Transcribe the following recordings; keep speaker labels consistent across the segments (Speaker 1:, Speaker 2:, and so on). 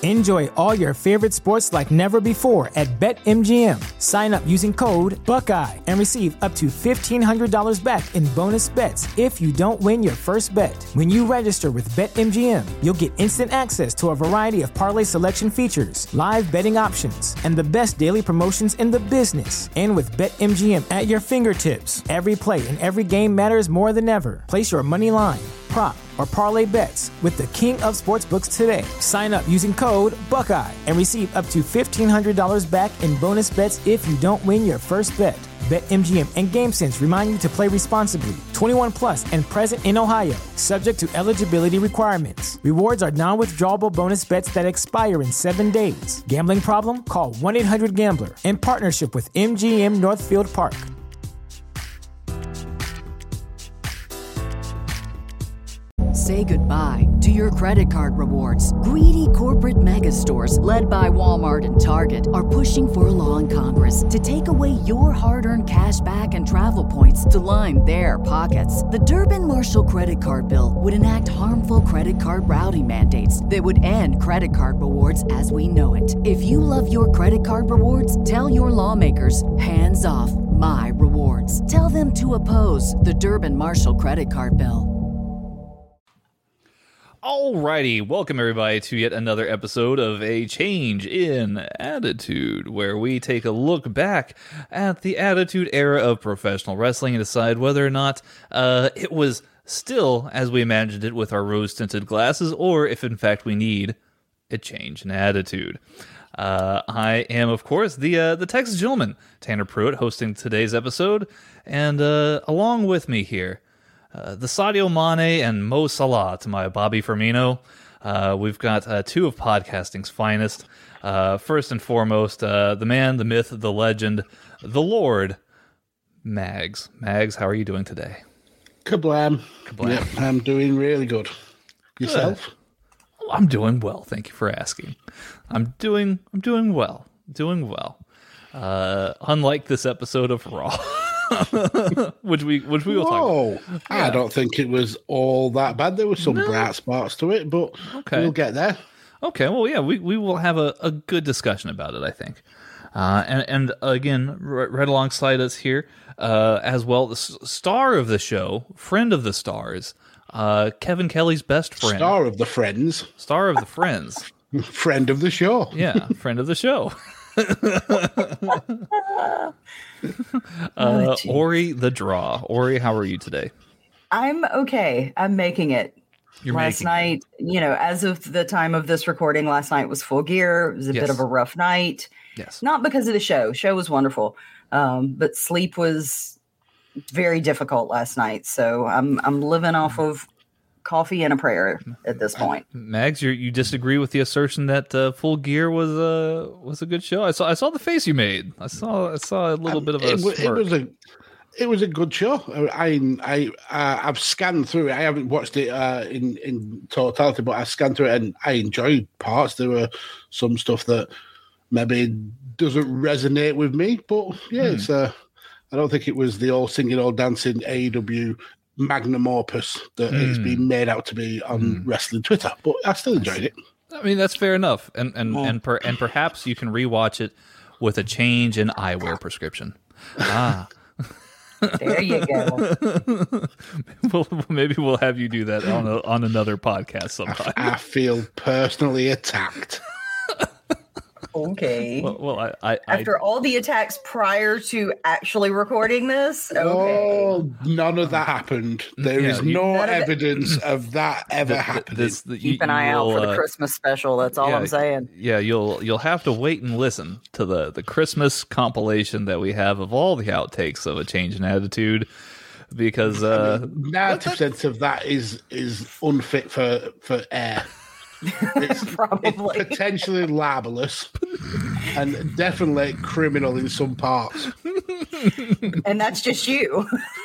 Speaker 1: Enjoy all your favorite sports like never before at BetMGM. Sign up using code Buckeye and receive up to $1,500 back in bonus bets if you don't win your first bet. When you register with BetMGM, you'll get instant access to a variety of parlay selection features, live betting options, and the best daily promotions in the business. And with BetMGM at your fingertips, every play and every game matters more than ever. Place your money line, prop, or parlay bets with the king of sportsbooks today. Sign up using code Buckeye and receive up to $1,500 back in bonus bets if you don't win your first bet. BetMGM and GameSense remind you to play responsibly. 21 plus and present in Ohio, subject to eligibility requirements. Rewards are non-withdrawable bonus bets that expire in 7 days. Gambling problem? Call 1-800-GAMBLER. In partnership with MGM Northfield Park.
Speaker 2: Say goodbye to your credit card rewards. Greedy corporate mega stores, led by Walmart and Target, are pushing for a law in Congress to take away your hard-earned cash back and travel points to line their pockets. The Durbin-Marshall credit card bill would enact harmful credit card routing mandates that would end credit card rewards as we know it. If you love your credit card rewards, tell your lawmakers, hands off my rewards. Tell them to oppose the Durbin-Marshall credit card bill.
Speaker 3: Alrighty, welcome everybody to yet another episode of A Change in Attitude, where we take a look back at the Attitude Era of professional wrestling and decide whether or not it was still as we imagined it with our rose-tinted glasses, or if in fact we need a change in attitude. I am, of course, the Texas gentleman, Tanner Pruitt, hosting today's episode, and along with me here, the Sadio Mane and Mo Salah to my Bobby Firmino. We've got two of podcasting's finest. First and foremost, the man, the myth, the legend, the Lord, Mags. Mags, how are you doing today?
Speaker 4: Kablam. Yep, I'm doing really good. Yourself?
Speaker 3: Good. I'm doing well. Thank you for asking. I'm doing well. Unlike this episode of Raw. which we will talk about.
Speaker 4: I don't think it was all that bad. There were some bright spots to it, but we'll get there.
Speaker 3: Okay, well, yeah, we will have a good discussion about it, I think. And again, right alongside us here, as well, the star of the show, friend of the stars, Kevin Kelly's best friend.
Speaker 4: Star of the friends.
Speaker 3: Star of the friends.
Speaker 4: Friend of the show.
Speaker 3: Yeah, friend of the show. Ori the Draw. Ori, how are you today?
Speaker 5: I'm okay. I'm making it.
Speaker 3: Last
Speaker 5: night, as of the time of this recording, last night was Full Gear. It was a bit of a rough night.
Speaker 3: Yes.
Speaker 5: Not because of the show. Show was wonderful. But sleep was very difficult last night. So I'm living off of coffee and a prayer at this point.
Speaker 3: Mags, you disagree with the assertion that Full Gear was a good show? I saw the face you made. I saw a little bit of a smirk.
Speaker 4: It was a good show. I've scanned through it. I haven't watched it in totality, but I scanned through it and I enjoyed parts. There were some stuff that maybe doesn't resonate with me, but yeah, it's I don't think it was the all singing, all dancing AEW magnum opus that it's been made out to be on wrestling Twitter, but I still enjoyed it.
Speaker 3: I mean, that's fair enough, and perhaps you can rewatch it with a change in eyewear prescription.
Speaker 5: There you go.
Speaker 3: Well, maybe we'll have you do that on another podcast sometime.
Speaker 4: I feel personally attacked.
Speaker 5: Okay.
Speaker 3: Well,
Speaker 5: after all the attacks prior to actually recording this, okay.
Speaker 4: Oh, none of that happened. There is no evidence of that ever happening.
Speaker 5: Keep an eye out for the Christmas special. That's all I'm saying.
Speaker 3: Yeah, you'll have to wait and listen to the Christmas compilation that we have of all the outtakes of A Change in Attitude, because
Speaker 4: 90% of that is unfit for air. It's
Speaker 5: Probably.
Speaker 4: It's potentially libelous and definitely criminal in some parts.
Speaker 5: And that's just you.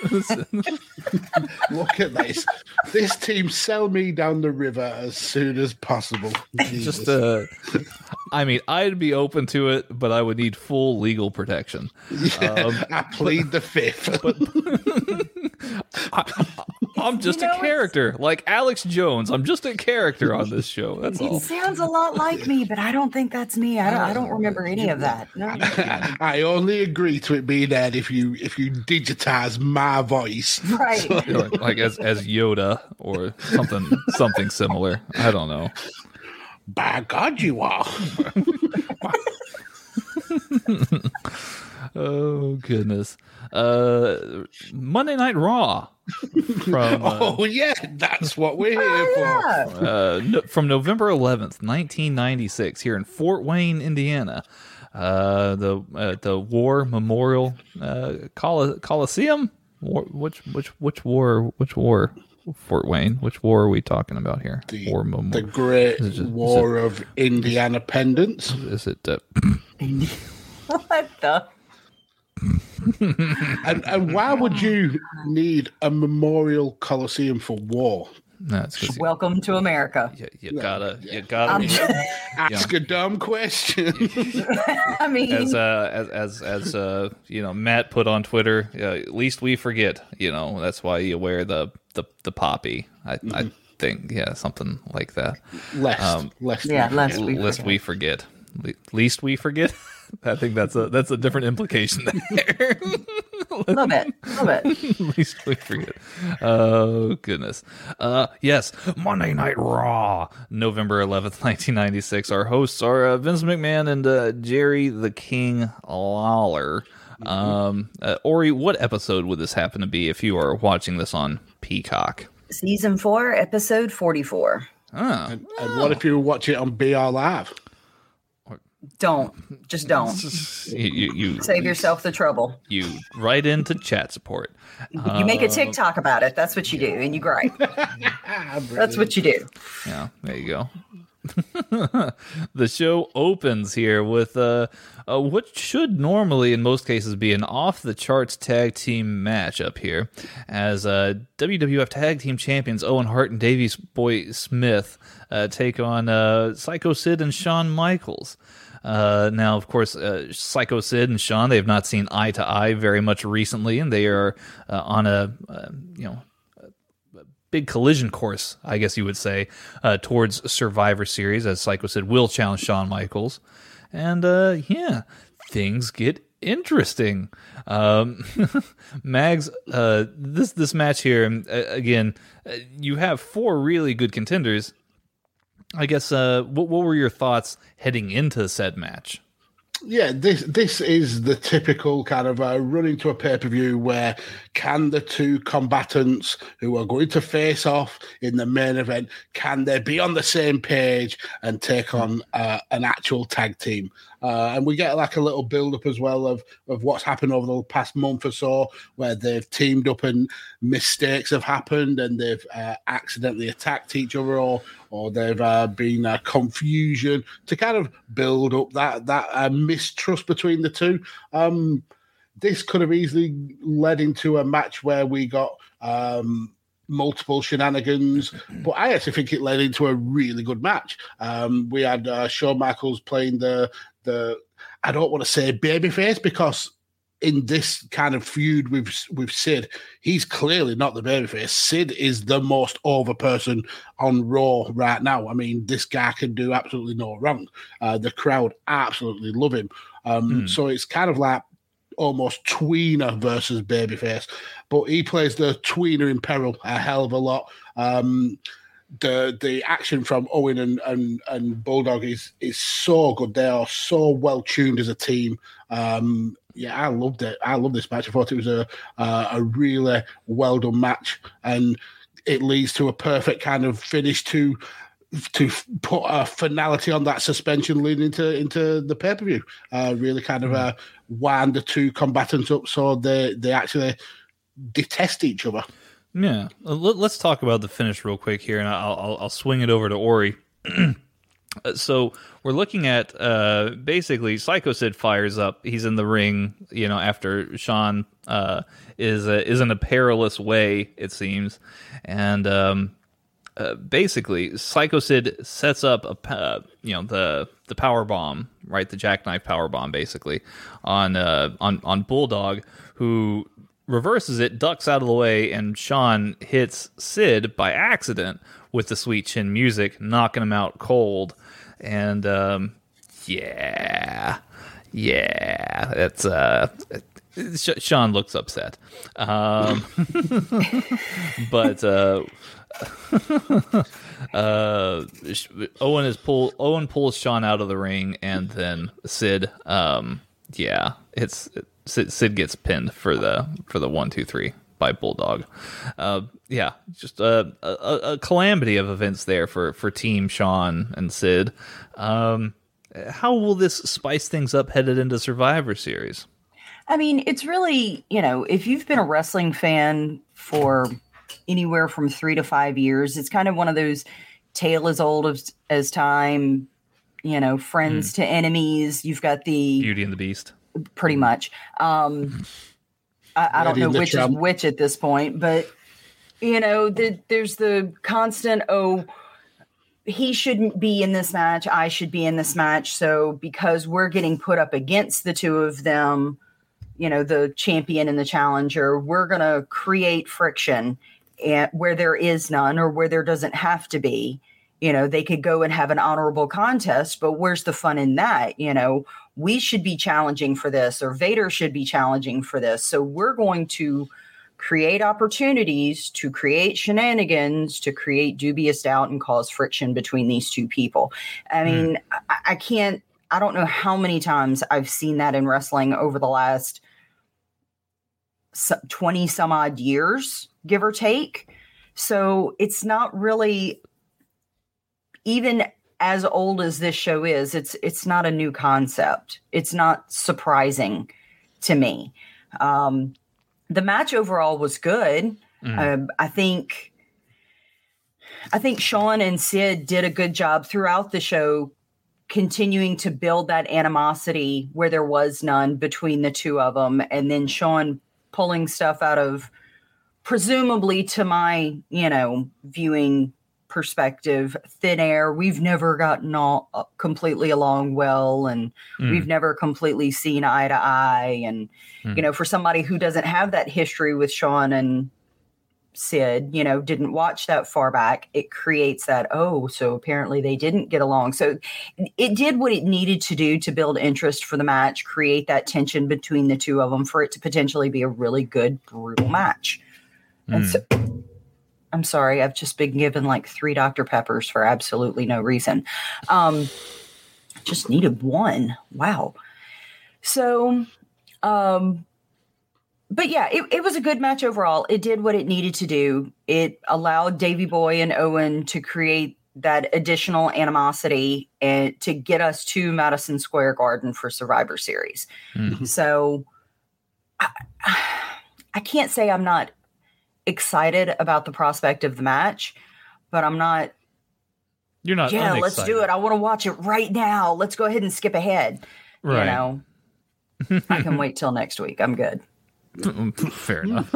Speaker 4: Look at this. This team sell me down the river as soon as possible.
Speaker 3: Just, I mean, I'd be open to it, but I would need full legal protection.
Speaker 4: I plead the fifth.
Speaker 3: But I'm just a character, like Alex Jones. I'm just a character on this show. That's all.
Speaker 5: It sounds a lot like me, but I don't think that's me. I don't remember any of that. No.
Speaker 4: I only agree to it being Ed if you digitize my voice.
Speaker 5: Right.
Speaker 3: So, like as Yoda or something similar. I don't know.
Speaker 4: By God, you are.
Speaker 3: Oh goodness. Monday Night Raw from
Speaker 4: that's what we're here for.
Speaker 3: From November 11th, 1996 here in Fort Wayne, Indiana. The War Memorial Coliseum. Which war? Fort Wayne. Which war are we talking about here?
Speaker 4: The Great War of Indiana Pendants.
Speaker 3: Is it?
Speaker 5: What the?
Speaker 4: and why would you need a memorial coliseum for war?
Speaker 3: That's because
Speaker 5: Welcome to America.
Speaker 3: you gotta
Speaker 4: ask a dumb question.
Speaker 5: I mean,
Speaker 3: as Matt put on Twitter, at least we forget. That's why you wear the poppy. I think something like that. Lest we forget. Least we forget. I think that's a different implication there.
Speaker 5: a little bit.
Speaker 3: At least we forget. Oh goodness. Yes, Monday Night Raw, November 11th, 1996. Our hosts are Vince McMahon and Jerry the King Lawler. Ori, what episode would this happen to be if you are watching this on Peacock?
Speaker 5: Season 4, episode 44.
Speaker 4: And what if you watch it on BR Live?
Speaker 5: Just don't.
Speaker 3: You
Speaker 5: save yourself the trouble.
Speaker 3: You write into chat support.
Speaker 5: You make a TikTok about it. That's what you do, and you gripe. That's what you do.
Speaker 3: Yeah, there you go. The show opens here with what should normally, in most cases, be an off-the-charts tag team matchup here, as WWF Tag Team Champions Owen Hart and Davey Boy Smith take on Psycho Sid and Shawn Michaels. Now, of course, Psycho Sid and Shawn, they have not seen eye to eye very much recently, and they are on a big collision course, I guess you would say, towards Survivor Series, as Psycho Sid will challenge Shawn Michaels. And, things get interesting. Mags, this match here, again, you have 4 really good contenders. I guess, what were your thoughts heading into said match?
Speaker 4: Yeah, this is the typical kind of run into a pay-per-view where can the two combatants who are going to face off in the main event, can they be on the same page and take on an actual tag team? And we get like a little build-up as well of what's happened over the past month or so, where they've teamed up and mistakes have happened and they've accidentally attacked each other or they've been confusion to kind of build up that mistrust between the two. This could have easily led into a match where we got multiple shenanigans, but I actually think it led into a really good match. We had Shawn Michaels playing the I don't want to say babyface, because in this kind of feud with Sid, he's clearly not the babyface. Sid is the most over person on Raw right now. I mean, this guy can do absolutely no wrong. The crowd absolutely love him. So it's kind of like almost tweener versus babyface, but he plays the tweener in peril a hell of a lot. The action from Owen and Bulldog is so good. They are so well tuned as a team. I loved it. I love this match. I thought it was a really well done match, and it leads to a perfect kind of finish to put a finality on that suspension leading into the pay-per-view. Really kind of wind the two combatants up so they actually detest each other.
Speaker 3: Yeah, let's talk about the finish real quick here, and I'll swing it over to Ori. So we're looking at basically Psycho Sid fires up. He's in the ring, after Shawn is in a perilous way, it seems, and basically Psycho Sid sets up the power bomb, right? The jackknife power bomb, basically on Bulldog, who reverses it, ducks out of the way, and Shawn hits Sid by accident with the Sweet Chin music, knocking him out cold. And that's Shawn looks upset. But Owen pulls Shawn out of the ring, and then Sid Sid gets pinned for the 1-2-3 by Bulldog. Just a calamity of events there for Team Shawn and Sid. How will this spice things up headed into Survivor Series?
Speaker 5: I mean, it's really, if you've been a wrestling fan for anywhere from 3 to 5 years, it's kind of one of those tale as old as time, friends to enemies. You've got the
Speaker 3: Beauty and the Beast.
Speaker 5: Pretty much. I don't know which is which at this point, but there's the constant, he shouldn't be in this match, I should be in this match. So because we're getting put up against the two of them, the champion and the challenger, we're going to create friction where there is none or where there doesn't have to be. They could go and have an honorable contest, but where's the fun in that? We should be challenging for this, or Vader should be challenging for this. So we're going to create opportunities to create shenanigans, to create dubious doubt and cause friction between these two people. I mean, I don't know how many times I've seen that in wrestling over the last 20 some odd years, give or take. So it's not really, even as old as this show is, it's not a new concept. It's not surprising to me. The match overall was good. I think Shawn and Sid did a good job throughout the show, continuing to build that animosity where there was none between the two of them. And then Shawn pulling stuff out of, presumably to my, viewing perspective, thin air. We've never gotten all completely along well, and we've never completely seen eye to eye. And, for somebody who doesn't have that history with Shawn and Sid, didn't watch that far back, it creates that, so apparently they didn't get along. So it did what it needed to do to build interest for the match, create that tension between the two of them for it to potentially be a really good, brutal match. And so, I'm sorry, I've just been given like 3 Dr. Peppers for absolutely no reason. Just needed one. Wow. So, but yeah, it was a good match overall. It did what it needed to do. It allowed Davey Boy and Owen to create that additional animosity and to get us to Madison Square Garden for Survivor Series. So I can't say I'm not excited about the prospect of the match, but I'm not.
Speaker 3: You're not.
Speaker 5: Yeah, let's do it. I want to watch it right now. Let's go ahead and skip ahead.
Speaker 3: Right.
Speaker 5: I can wait till next week. I'm good.
Speaker 3: Fair enough.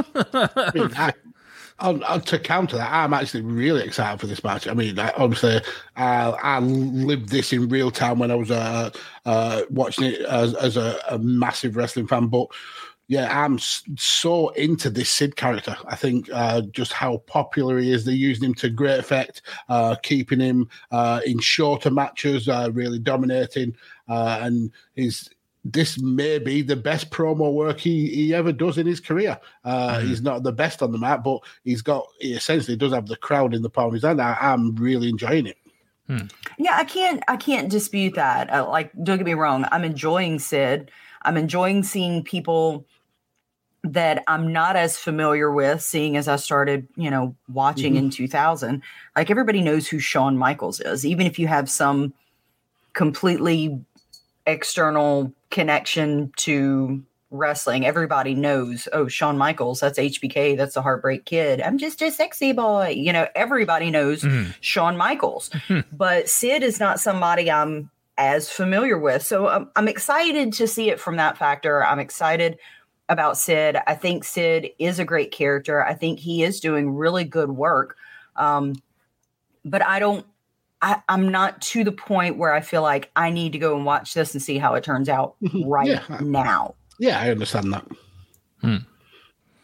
Speaker 4: To counter that, I'm actually really excited for this match. I mean, obviously, I lived this in real time when I was watching it as a massive wrestling fan. But yeah, I'm so into this Sid character. I think just how popular he is. They're using him to great effect, keeping him in shorter matches, really dominating, and this may be the best promo work he ever does in his career. He's not the best on the mat, but he essentially does have the crowd in the palm of his hand. I'm really enjoying it.
Speaker 5: Yeah, I can't dispute that. Don't get me wrong. I'm enjoying Sid. I'm enjoying seeing people that I'm not as familiar with, seeing as I started, watching in 2000. Like, everybody knows who Shawn Michaels is, even if you have some completely external connection to wrestling. Everybody knows, Shawn Michaels, that's HBK, that's the Heartbreak Kid. I'm just a sexy boy. Everybody knows Shawn Michaels. But Sid is not somebody I'm as familiar with. So I'm excited to see it from that factor. I'm excited about Sid. I think Sid is a great character. I think he is doing really good work. But I'm not to the point where I feel like I need to go and watch this and see how it turns out now.
Speaker 4: Yeah, I understand that.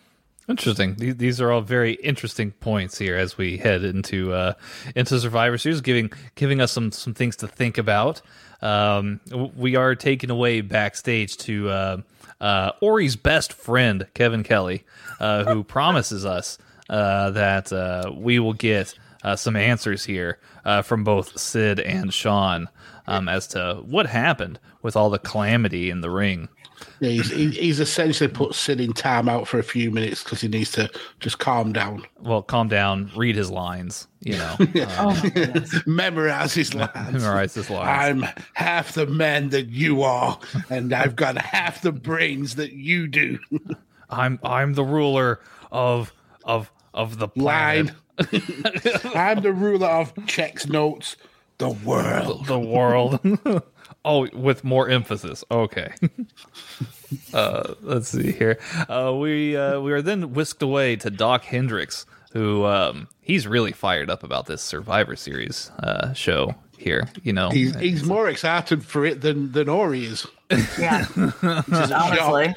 Speaker 3: Interesting. These are all very interesting points here as we head into Survivor Series, giving us some things to think about. We are taken away backstage to Ori's best friend, Kevin Kelly, who promises us that we will get some answers here from both Sid and Sean as to what happened with all the calamity in the ring.
Speaker 4: Yeah, he's essentially put Sid in timeout for a few minutes because he needs to just calm down.
Speaker 3: Well, calm down, read his lines,
Speaker 4: Memorize his lines.
Speaker 3: Memorize his lines.
Speaker 4: I'm half the man that you are, and I've got half the brains that you do.
Speaker 3: I'm the ruler of the planet.
Speaker 4: I'm the ruler of checks, notes, the world.
Speaker 3: The world. Oh, with more emphasis. Okay. Let's see here. We are then whisked away to Doc Hendricks, who he's really fired up about this Survivor Series show here.
Speaker 4: He's more excited for it than Ori is.
Speaker 5: Yeah, honestly.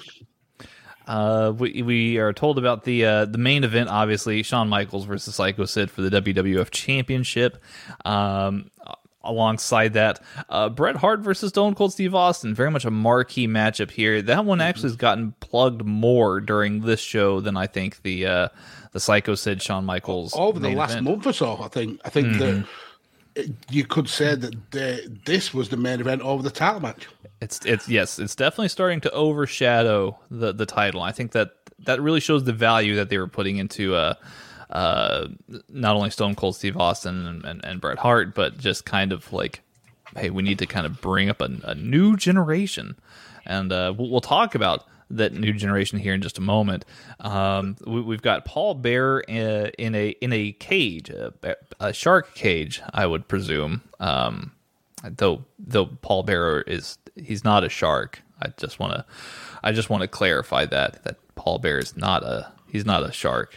Speaker 3: We are told about the main event, obviously, Shawn Michaels versus Psycho Sid for the WWF Championship. Alongside that, Bret Hart versus Stone Cold Steve Austin, very much a marquee matchup here. That one actually has gotten plugged more during this show than I think the Psycho Sid Shawn Michaels
Speaker 4: over the last
Speaker 3: event.
Speaker 4: month or so. I think that you could say that this was the main event over the title match.
Speaker 3: It's definitely starting to overshadow the title. I think that really shows the value that they were putting into not only Stone Cold Steve Austin and Bret Hart, but just kind of like, hey, we need to kind of bring up a new generation, and we'll talk about that new generation here in just a moment. We've got Paul Bearer in a cage, a shark cage, I would presume. Though Paul Bearer he's not a shark. I just want to clarify that Paul Bearer is not a shark.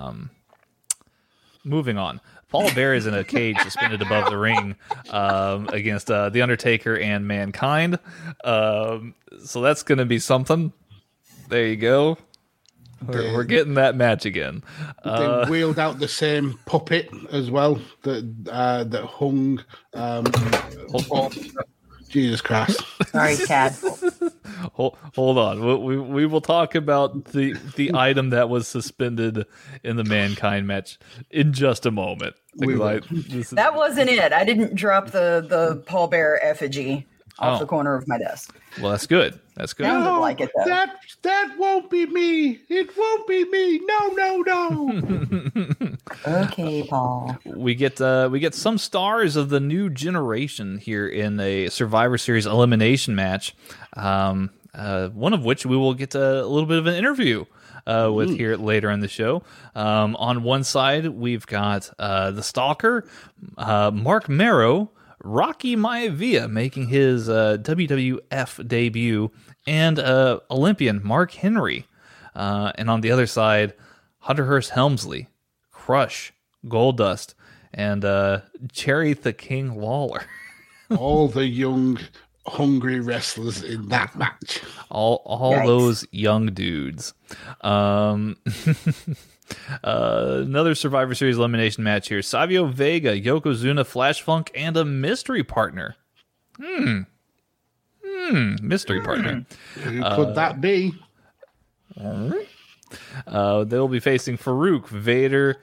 Speaker 3: Moving on. Paul Bearer is in a cage suspended above the ring against The Undertaker and Mankind. So that's going to be something. There you go. We're getting that match again.
Speaker 4: They wheeled out the same puppet as well that hung. Jesus Christ!
Speaker 5: Sorry, Chad.
Speaker 3: Hold on. We will talk about the item that was suspended in the Mankind match in just a moment.
Speaker 5: That wasn't it. I didn't drop the Paul Bearer effigy off the corner of my desk.
Speaker 3: Well, that's good. That's good.
Speaker 5: Sounded like it, though.
Speaker 4: That won't be me. It won't be me. No.
Speaker 5: Okay, Paul.
Speaker 3: We get some stars of the new generation here in a Survivor Series elimination match. One of which we will get a little bit of an interview with here later in the show. On one side, we've got the Stalker, Mark Marrow, Rocky Maivia making his WWF debut, and Olympian Mark Henry. And on the other side, Hunter Hearst Helmsley, Crush, Goldust, and Jerry the King Lawler.
Speaker 4: All the young, hungry wrestlers in that match.
Speaker 3: All those young dudes. Another Survivor Series elimination match here. Savio Vega, Yokozuna, Flash Funk, and a mystery partner. Mystery partner.
Speaker 4: Who could that be?
Speaker 3: They'll be facing Farouk, Vader,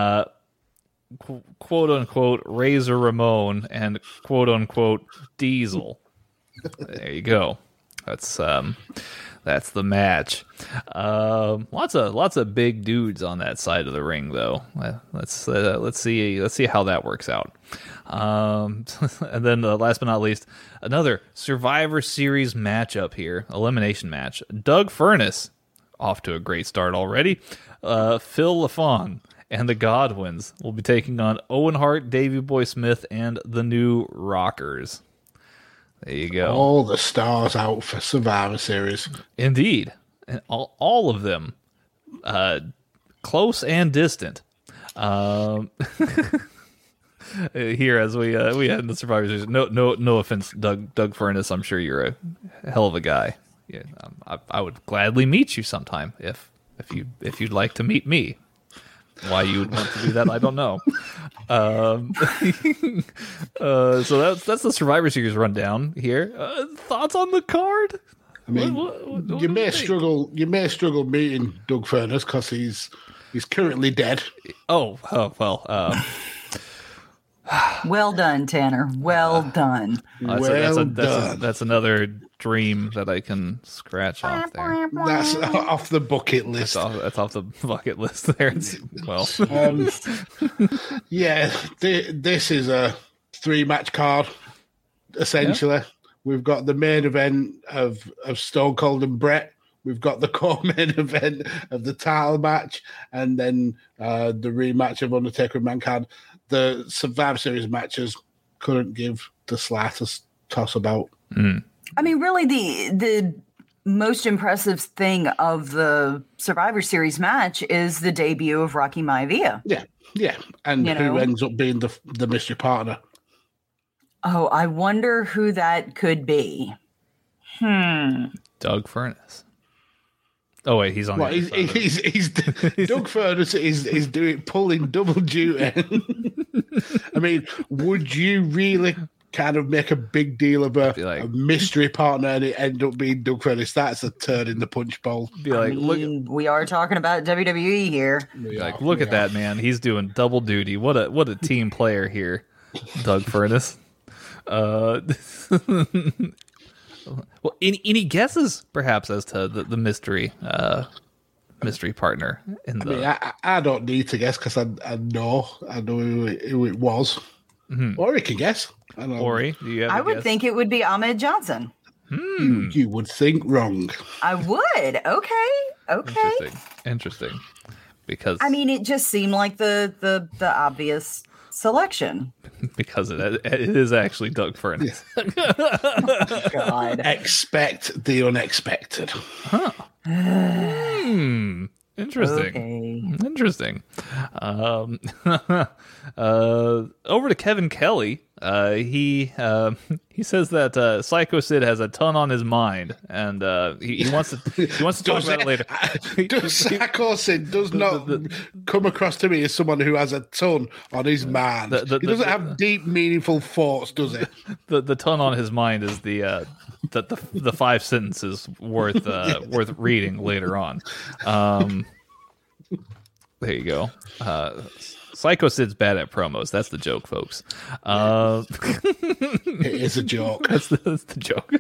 Speaker 3: quote unquote Razor Ramon, and quote unquote Diesel. There you go. That's the match. Lots of big dudes on that side of the ring, though. Let's see how that works out. And then last but not least, another Survivor Series matchup here, elimination match. Doug Furnas, off to a great start already. Phil LaFon and the Godwins will be taking on Owen Hart, Davey Boy Smith, and the New Rockers. There you go.
Speaker 4: All the stars out for Survivor Series.
Speaker 3: Indeed. And all of them, close and distant. Here as we head in the Survivor Series. No offense, Doug Furnas. I'm sure you're a hell of a guy. Yeah, I would gladly meet you sometime if if you'd like to meet me. Why you would want to do that, I don't know. So that's the Survivor Series rundown here. Thoughts on the card?
Speaker 4: I mean,
Speaker 3: what
Speaker 4: you
Speaker 3: do
Speaker 4: may
Speaker 3: think?
Speaker 4: struggle. You may struggle meeting Doug Furness because he's currently dead.
Speaker 3: Oh well.
Speaker 5: Well done, Tanner. Well done.
Speaker 3: That's another dream that I can scratch off there.
Speaker 4: That's off the bucket list.
Speaker 3: That's off the bucket list there. Well,
Speaker 4: Yeah, this is a 3-match card. Essentially, we've got the main event of Stone Cold and Brett. We've got the co-main event of the title match, and then the rematch of Undertaker and Mankind. The Survivor Series matches couldn't give the slightest toss about.
Speaker 5: I mean, really, the most impressive thing of the Survivor Series match is the debut of Rocky Maivia.
Speaker 4: Yeah, and
Speaker 5: You
Speaker 4: who
Speaker 5: know?
Speaker 4: ends up being the mystery partner?
Speaker 5: Oh, I wonder who that could be.
Speaker 3: Doug Furness. Oh wait, he's on.
Speaker 4: Well,
Speaker 3: the other side.
Speaker 4: he's Doug Furness is pulling double duty. I mean, would you really kind of make a big deal of
Speaker 3: Be like-
Speaker 4: a mystery partner and it end up being Doug Furness? That's a turn in the punch bowl.
Speaker 3: Be like,
Speaker 5: We are talking about WWE here.
Speaker 3: look at that man. He's doing double duty. What a team player here, Doug Furness. Well, any guesses perhaps as to the mystery partner in the?
Speaker 4: I mean, I don't need to guess because I know who it was. Or you can guess. I don't know.
Speaker 3: Ori, do you have
Speaker 5: I
Speaker 3: a
Speaker 5: would
Speaker 3: guess?
Speaker 5: think it would be Ahmed Johnson.
Speaker 4: You would think wrong.
Speaker 5: I would. Okay.
Speaker 3: Interesting. Because
Speaker 5: I mean, it just seemed like the obvious selection.
Speaker 3: because it is actually Doug Furness.
Speaker 5: God.
Speaker 4: Expect the unexpected.
Speaker 3: Interesting.
Speaker 5: Okay.
Speaker 3: Interesting. Over to Kevin Kelly. He says that Psycho Sid has a ton on his mind, and he wants to talk about it later.
Speaker 4: Psycho Sid does not come across to me as someone who has a ton on his mind. He doesn't have deep, meaningful thoughts, does he?
Speaker 3: The ton on his mind is the 5 sentences worth reading later on. There you go. Psycho Sid's bad at promos. That's the joke, folks.
Speaker 4: It is a joke.
Speaker 3: That's the joke.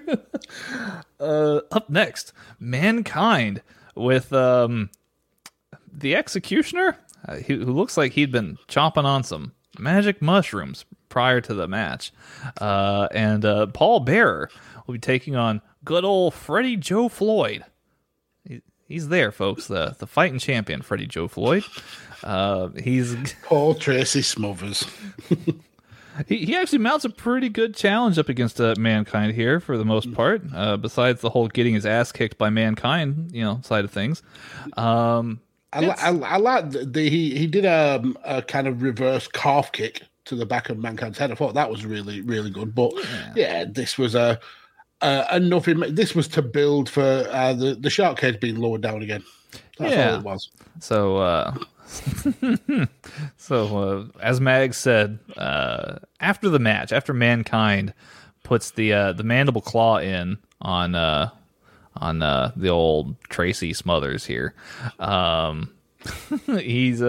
Speaker 3: Up next, Mankind with the Executioner, who looks like he'd been chomping on some magic mushrooms prior to the match. And Paul Bearer will be taking on good old Freddie Joe Floyd. He's there, folks. The fighting champion, Freddie Joe Floyd. He's
Speaker 4: Poor Tracy Smothers.
Speaker 3: he actually mounts a pretty good challenge up against Mankind here for the most part. Besides the whole getting his ass kicked by Mankind, side of things.
Speaker 4: I like he did a kind of reverse calf kick to the back of Mankind's head. I thought that was really, really good. But yeah this was nothing. This was to build for the shark cage being lowered down again. That's all it was.
Speaker 3: So, as Mag said, after the match, after Mankind puts the mandible claw in on the old Tracy Smothers here, he's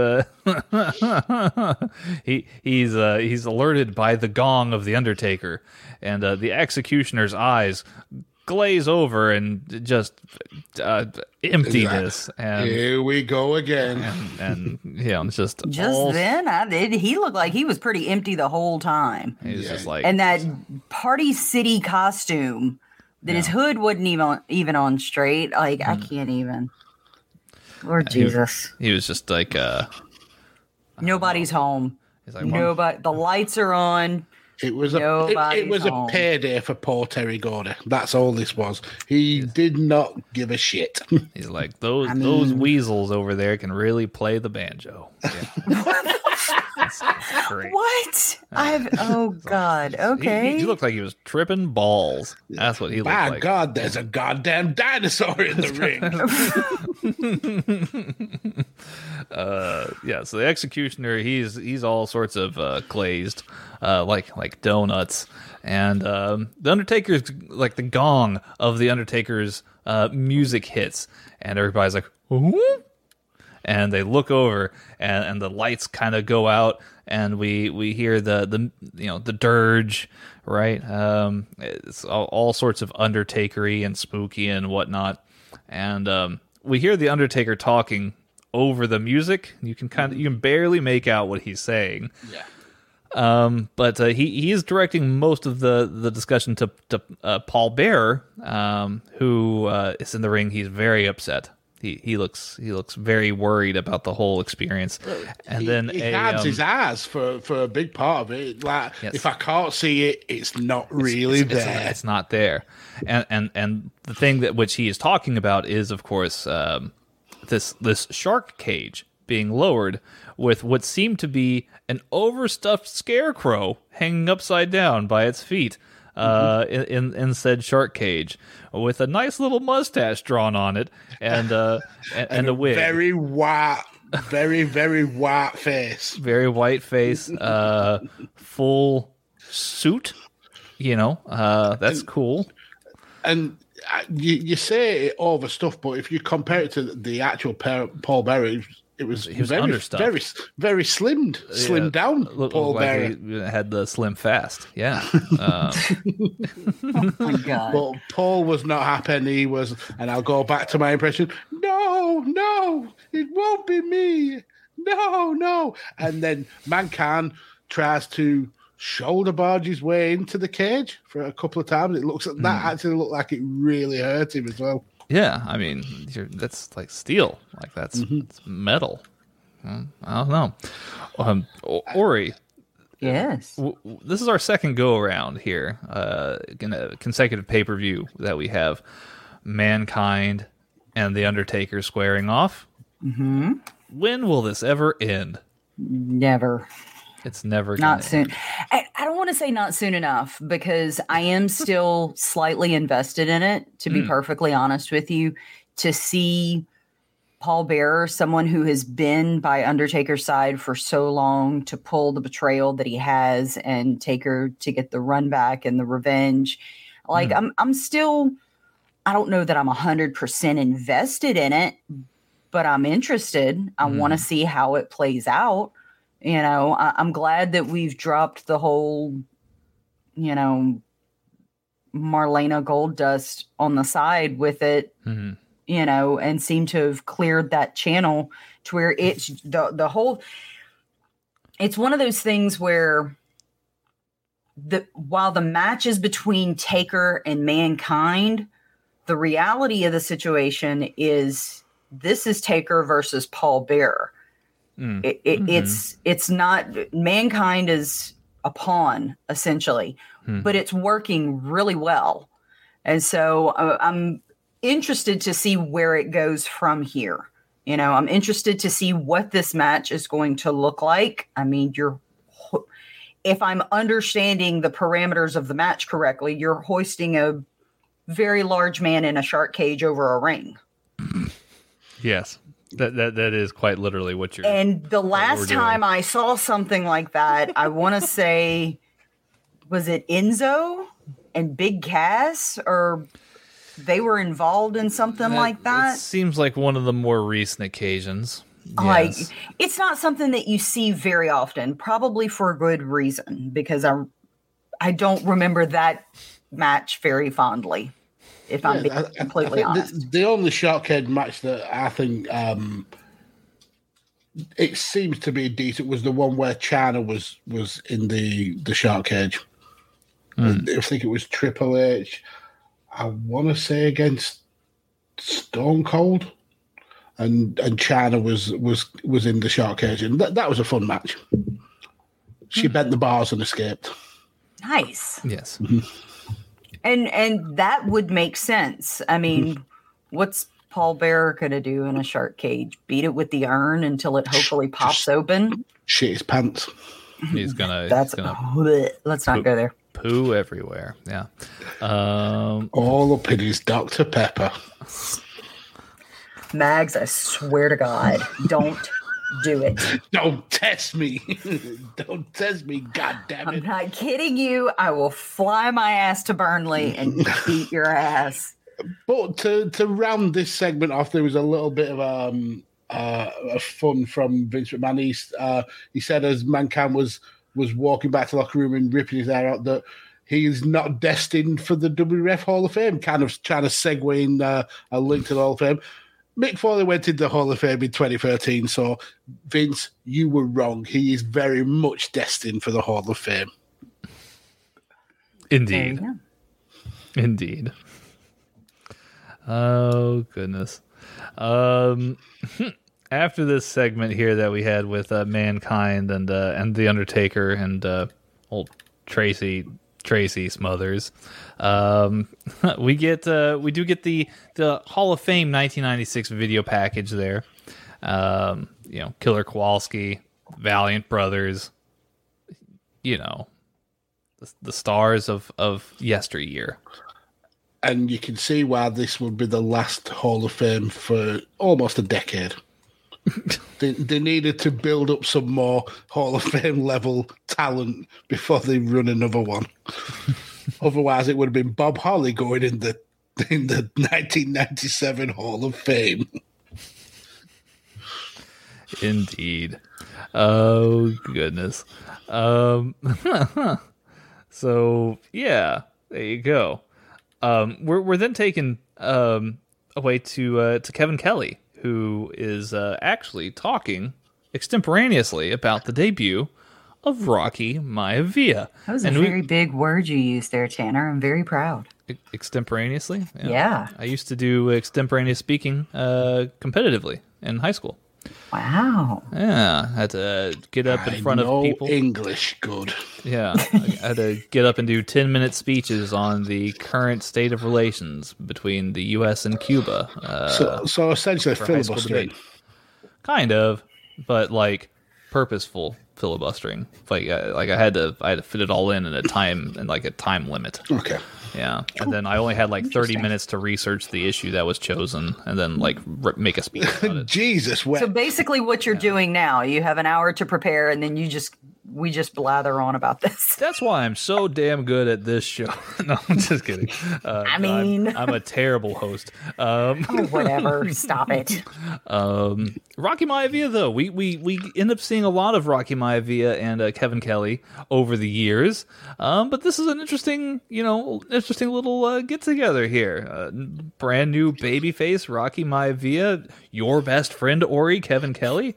Speaker 3: he's alerted by the gong of the Undertaker, and the Executioner's eyes glaze over and just emptiness. And
Speaker 4: here we go again.
Speaker 3: and it's just
Speaker 5: Then he looked like he was pretty empty the whole time.
Speaker 3: he's just like,
Speaker 5: And that Party City costume that his hood wasn't even on straight. Like, I can't even. Lord Jesus.
Speaker 3: he was just like
Speaker 5: Nobody's home.
Speaker 3: he's like,
Speaker 5: Nobody. The lights are on.
Speaker 4: It was a
Speaker 5: Nobody's home.
Speaker 4: payday for poor Terry Gordy. That's all this was. He did not give a shit.
Speaker 3: he's like those weasels over there can really play the banjo. Yeah. That's great.
Speaker 5: What? Oh God. Okay.
Speaker 3: He looked like he was tripping balls. That's what he looked
Speaker 4: My
Speaker 3: like.
Speaker 4: God, there's a goddamn dinosaur in the ring.
Speaker 3: Yeah, so the executioner, he's all sorts of glazed, like donuts, and the Undertaker's like the gong of the Undertaker's music hits, and everybody's like, "Ooh?" And they look over, and the lights kind of go out, and we hear the dirge, right? It's all sorts of Undertakery and spooky and whatnot, and we hear the Undertaker talking over the music. You can barely make out what he's saying.
Speaker 4: Yeah.
Speaker 3: But he is directing most of the discussion to Paul Bearer, who is in the ring. He's very upset. He looks very worried about the whole experience. And then
Speaker 4: he has his eyes for a big part of it. Like,
Speaker 3: yes.
Speaker 4: If I can't see it, it's not really there.
Speaker 3: It's not there. And the thing that which he is talking about is, of course, this shark cage being lowered with what seemed to be an overstuffed scarecrow hanging upside down by its feet. In said shark cage, with a nice little mustache drawn on it, and a wig,
Speaker 4: very white, very white face,
Speaker 3: very white face, full suit. That's cool.
Speaker 4: And you say all the stuff, but if you compare it to the actual Paul Bearer, he was very
Speaker 3: understuffed.
Speaker 4: very slimmed down. Paul Bearer
Speaker 3: he had the slim fast. Yeah.
Speaker 5: Oh my God.
Speaker 4: But Paul was not happy, and he was. And I'll go back to my impression. No, it won't be me. No. And then Mankind tries to shoulder barge his way into the cage for a couple of times. It looks that actually looked like it really hurt him as well.
Speaker 3: Yeah, I mean, that's like steel. Like that's metal. I don't know. Ori.
Speaker 5: Yes.
Speaker 3: This is our second go around here in a consecutive pay-per-view that we have Mankind and The Undertaker squaring off. Mm-hmm. When will this ever end?
Speaker 5: Never.
Speaker 3: It's never
Speaker 5: not soon. I don't want to say not soon enough, because I am still slightly invested in it, to be perfectly honest with you, to see Paul Bearer, someone who has been by Undertaker's side for so long, to pull the betrayal that he has and Taker to get the run back and the revenge. Like I'm still, I don't know that I'm 100% invested in it, but I'm interested. I want to see how it plays out. I'm glad that we've dropped the whole, Marlena Goldust on the side with it, and seem to have cleared that channel to where it's the whole, it's one of those things where while the match is between Taker and Mankind, the reality of the situation is this is Taker versus Paul Bearer. It's not, Mankind is a pawn essentially, but it's working really well. And so I'm interested to see where it goes from here. I'm interested to see what this match is going to look like. I mean, if I'm understanding the parameters of the match correctly, you're hoisting a very large man in a shark cage over a ring.
Speaker 3: Yes. That is quite literally what you're.
Speaker 5: And the last time I saw something like that, I want to say, was it Enzo and Big Cass, or they were involved in something like that?
Speaker 3: It seems like one of the more recent occasions.
Speaker 5: Like,
Speaker 3: Yes.
Speaker 5: it's not something that you see very often, probably for a good reason, because I don't remember that match very fondly. If I'm being completely honest.
Speaker 4: The only shark cage match that I think it seems to be decent was the one where China was in the shark cage. I think it was Triple H. I want to say against Stone Cold, and China was in the shark cage, and that was a fun match. She bent the bars and escaped.
Speaker 5: Nice.
Speaker 3: Yes.
Speaker 5: And that would make sense. I mean, what's Paul Bearer gonna do in a shark cage? Beat it with the urn until it hopefully pops open?
Speaker 4: Shit his pants.
Speaker 3: He's gonna.
Speaker 5: Let's not go there.
Speaker 3: Poo everywhere. Yeah.
Speaker 4: All up in his Dr. Pepper.
Speaker 5: Mags, I swear to God, don't do it.
Speaker 4: Don't test me. Don't test me, God damn it.
Speaker 5: I'm not kidding you. I will fly my ass to Burnley and beat your ass.
Speaker 4: But to round this segment off, there was a little bit of fun from Vince McMahon. He said as Mankind was walking back to the locker room and ripping his hair out that he is not destined for the WWF Hall of Fame, kind of trying to segue in a link to the Hall of Fame. Mick Foley went into the Hall of Fame in 2013, so Vince, you were wrong. He is very much destined for the Hall of Fame.
Speaker 3: Indeed. Indeed. Oh, goodness. After this segment here that we had with Mankind and The Undertaker and old Tracy Smothers, we do get the Hall of Fame 1996 video package there. Killer Kowalski, Valiant Brothers, the stars of yesteryear.
Speaker 4: And you can see why this would be the last Hall of Fame for almost a decade. They needed to build up some more Hall of Fame level talent before they run another one. Otherwise, it would have been Bob Holly going in the 1997 Hall of Fame.
Speaker 3: Indeed. Oh goodness. So yeah, there you go. We're then taken away to Kevin Kelly, who is actually talking extemporaneously about the debut of Rocky Maivia.
Speaker 5: That was a very big word you used there, Tanner. I'm very proud.
Speaker 3: Extemporaneously?
Speaker 5: Yeah.
Speaker 3: I used to do extemporaneous speaking competitively in high school.
Speaker 5: Wow.
Speaker 3: Yeah, I had to get up in front of people.
Speaker 4: English good.
Speaker 3: Yeah, I had to get up and do 10-minute speeches on the current state of relations between the U.S. and Cuba.
Speaker 4: So essentially filibustering.
Speaker 3: Kind of, but like purposeful filibustering. Like I had to fit it all in a time limit.
Speaker 4: Okay.
Speaker 3: Yeah, and then I only had like 30 minutes to research the issue that was chosen, and then make a speech about it.
Speaker 4: Jesus,
Speaker 5: so basically, what you're doing now, you have an hour to prepare, and then we just blather on about this.
Speaker 3: That's why I'm so damn good at this show. No, I'm just kidding. I'm a terrible host.
Speaker 5: Whatever, stop it.
Speaker 3: Rocky Maivia, though, we end up seeing a lot of Rocky Maivia and Kevin Kelly over the years. But this is an interesting little get together here. Brand new babyface Rocky Maivia, your best friend Ori, Kevin Kelly.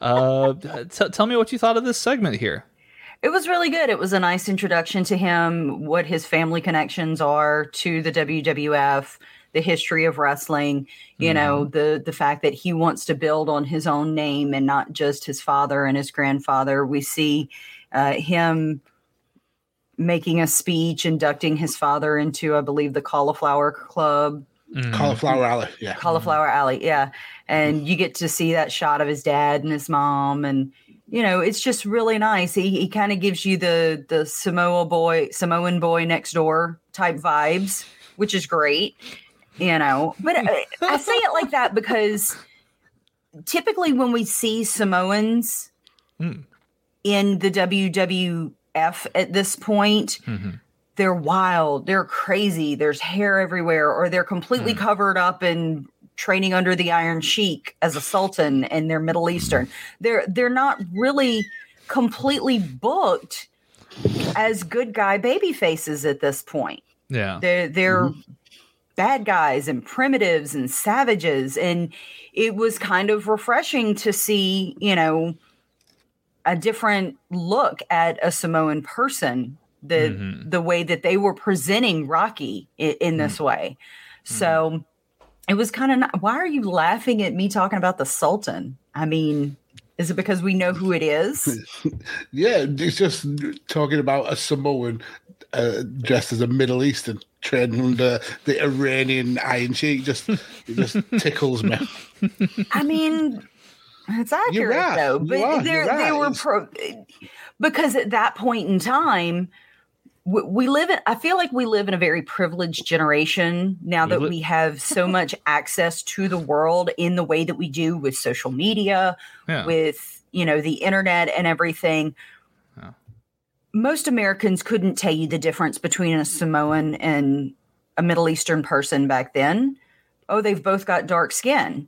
Speaker 3: Tell me what you thought of this segment here.
Speaker 5: It was really good. It was a nice introduction to him, what his family connections are to the WWF, the history of wrestling, the fact that he wants to build on his own name and not just his father and his grandfather. We see him making a speech, inducting his father into, I believe, the Cauliflower Club.
Speaker 4: Cauliflower Alley, yeah.
Speaker 5: Cauliflower Alley, yeah. And you get to see that shot of his dad and his mom, and it's just really nice. He kind of gives you the Samoan boy next door type vibes, which is great, But I say it like that because typically when we see Samoans in the WWF at this point, they're wild, they're crazy, there's hair everywhere, or they're completely covered up and training under the Iron Sheik as a sultan, and they're Middle Eastern. They're not really completely booked as good guy baby faces at this point.
Speaker 3: Yeah.
Speaker 5: They're bad guys and primitives and savages, and it was kind of refreshing to see, a different look at a Samoan person, the way that they were presenting Rocky in this way. So it was kind of why are you laughing at me talking about the Sultan? I mean, is it because we know who it is?
Speaker 4: Yeah, it's just talking about a Samoan dressed as a Middle Eastern training under the Iranian iron sheik. It just tickles me.
Speaker 5: I mean, it's accurate
Speaker 4: right.
Speaker 5: though, but they were because at that point in time, we live in. I feel like we live in a very privileged generation now that we have so much access to the world in the way that we do with social media, with the internet and everything. Yeah. Most Americans couldn't tell you the difference between a Samoan and a Middle Eastern person back then. Oh, they've both got dark skin.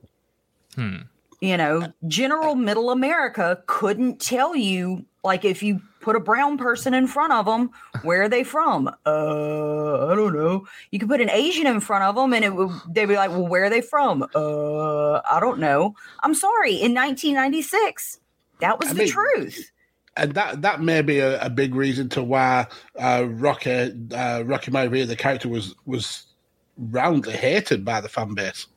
Speaker 5: General middle America couldn't tell you, like, if you put a brown person in front of them, where are they from? I don't know. You could put an Asian in front of them and they'd be like, well, where are they from? I don't know. I'm sorry. In 1996, that was the truth.
Speaker 4: And that may be a big reason to why Rocky Maivia, the character, was roundly hated by the fan base.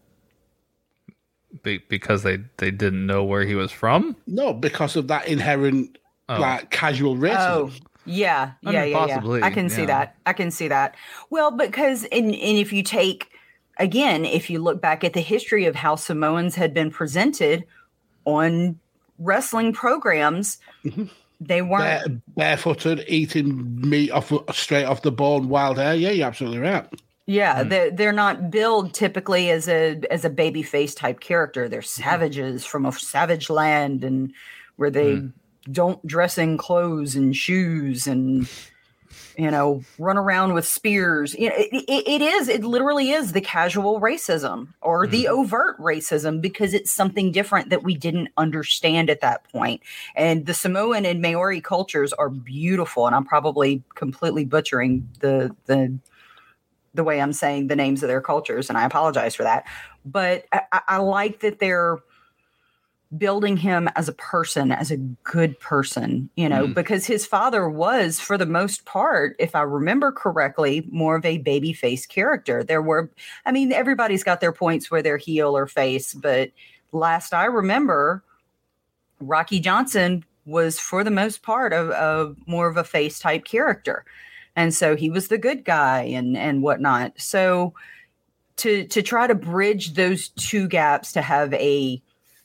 Speaker 3: Because they didn't know where he was from?
Speaker 4: No, because of that inherent casual racism.
Speaker 5: Oh, yeah.
Speaker 3: Possibly.
Speaker 5: I can see that. I can see that. Well, because and if you take, again, if you look back at the history of how Samoans had been presented on wrestling programs, they weren't
Speaker 4: barefooted, eating meat straight off the bone, wild hair. Yeah, you're absolutely right.
Speaker 5: Yeah, they're not billed typically as a baby face type character. They're savages from a savage land, and where they don't dress in clothes and shoes and run around with spears. It literally is the casual racism or the overt racism, because it's something different that we didn't understand at that point. And the Samoan and Maori cultures are beautiful, and I'm probably completely butchering the way I'm saying the names of their cultures, and I apologize for that. But I like that they're building him as a person, as a good person, because his father was, for the most part, if I remember correctly, more of a babyface character. Everybody's got their points where they're heel or face, but last I remember, Rocky Johnson was, for the most part, a more of a face type character. And so he was the good guy and whatnot. So to try to bridge those two gaps, to have a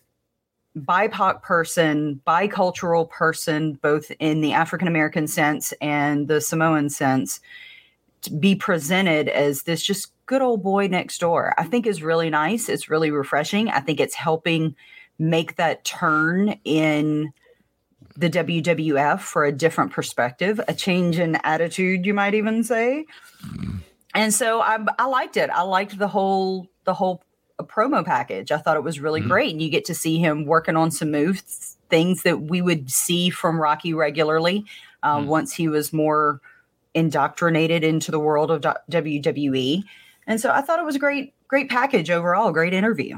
Speaker 5: BIPOC person, bicultural person, both in the African-American sense and the Samoan sense, to be presented as this just good old boy next door, I think is really nice. It's really refreshing. I think it's helping make that turn in the WWF for a different perspective, a change in attitude, you might even say. And so I liked it. I liked the whole promo package. I thought it was really great. And you get to see him working on some moves, things that we would see from Rocky regularly once he was more indoctrinated into the world of WWE. And so I thought it was a great package overall, great interview.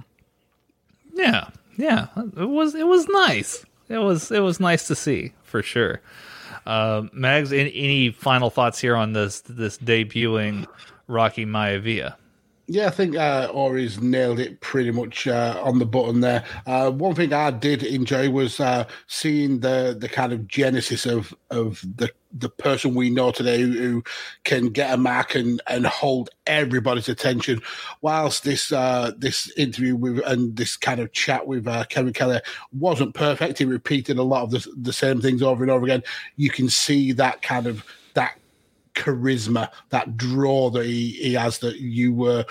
Speaker 3: Yeah. It was nice. It was nice to see, for sure. Mags, any final thoughts here on this debuting Rocky Maivia?
Speaker 4: Yeah, I think Ori's nailed it pretty much on the button there. One thing I did enjoy was seeing the kind of genesis of the person we know today who can get a mark and hold everybody's attention. Whilst this interview and this kind of chat with Kevin Kelly wasn't perfect, he repeated a lot of the same things over and over again. You can see that kind of that charisma, that draw that he has, that you were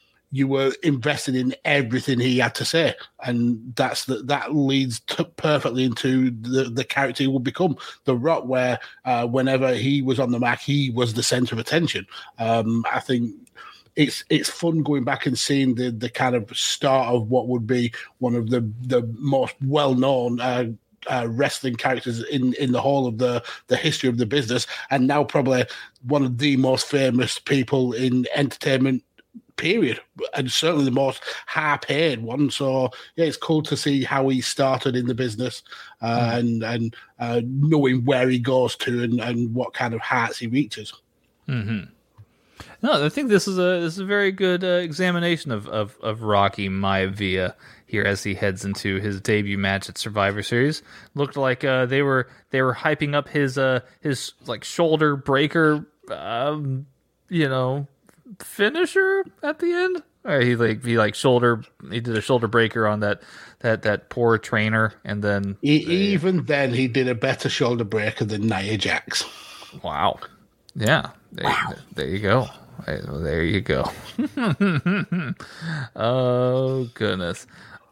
Speaker 4: invested in everything he had to say, and that leads perfectly into the character he will become, The Rock, where whenever he was on the mic, he was the center of attention. I think it's fun going back and seeing the kind of start of what would be one of the most well-known wrestling characters in the whole of the history of the business, and now probably one of the most famous people in entertainment, period, and certainly the most high-paid one. So yeah, it's cool to see how he started in the business and knowing where he goes to and what kind of heights he reaches.
Speaker 3: No, I think this is a very good examination of Rocky Maivia here as he heads into his debut match at Survivor Series. Looked like they were hyping up his like shoulder breaker, finisher at the end. Or he did a shoulder breaker on that poor trainer, and then
Speaker 4: even then he did a better shoulder breaker than Nia Jax.
Speaker 3: Wow. Yeah. There you go. There you go. Oh goodness.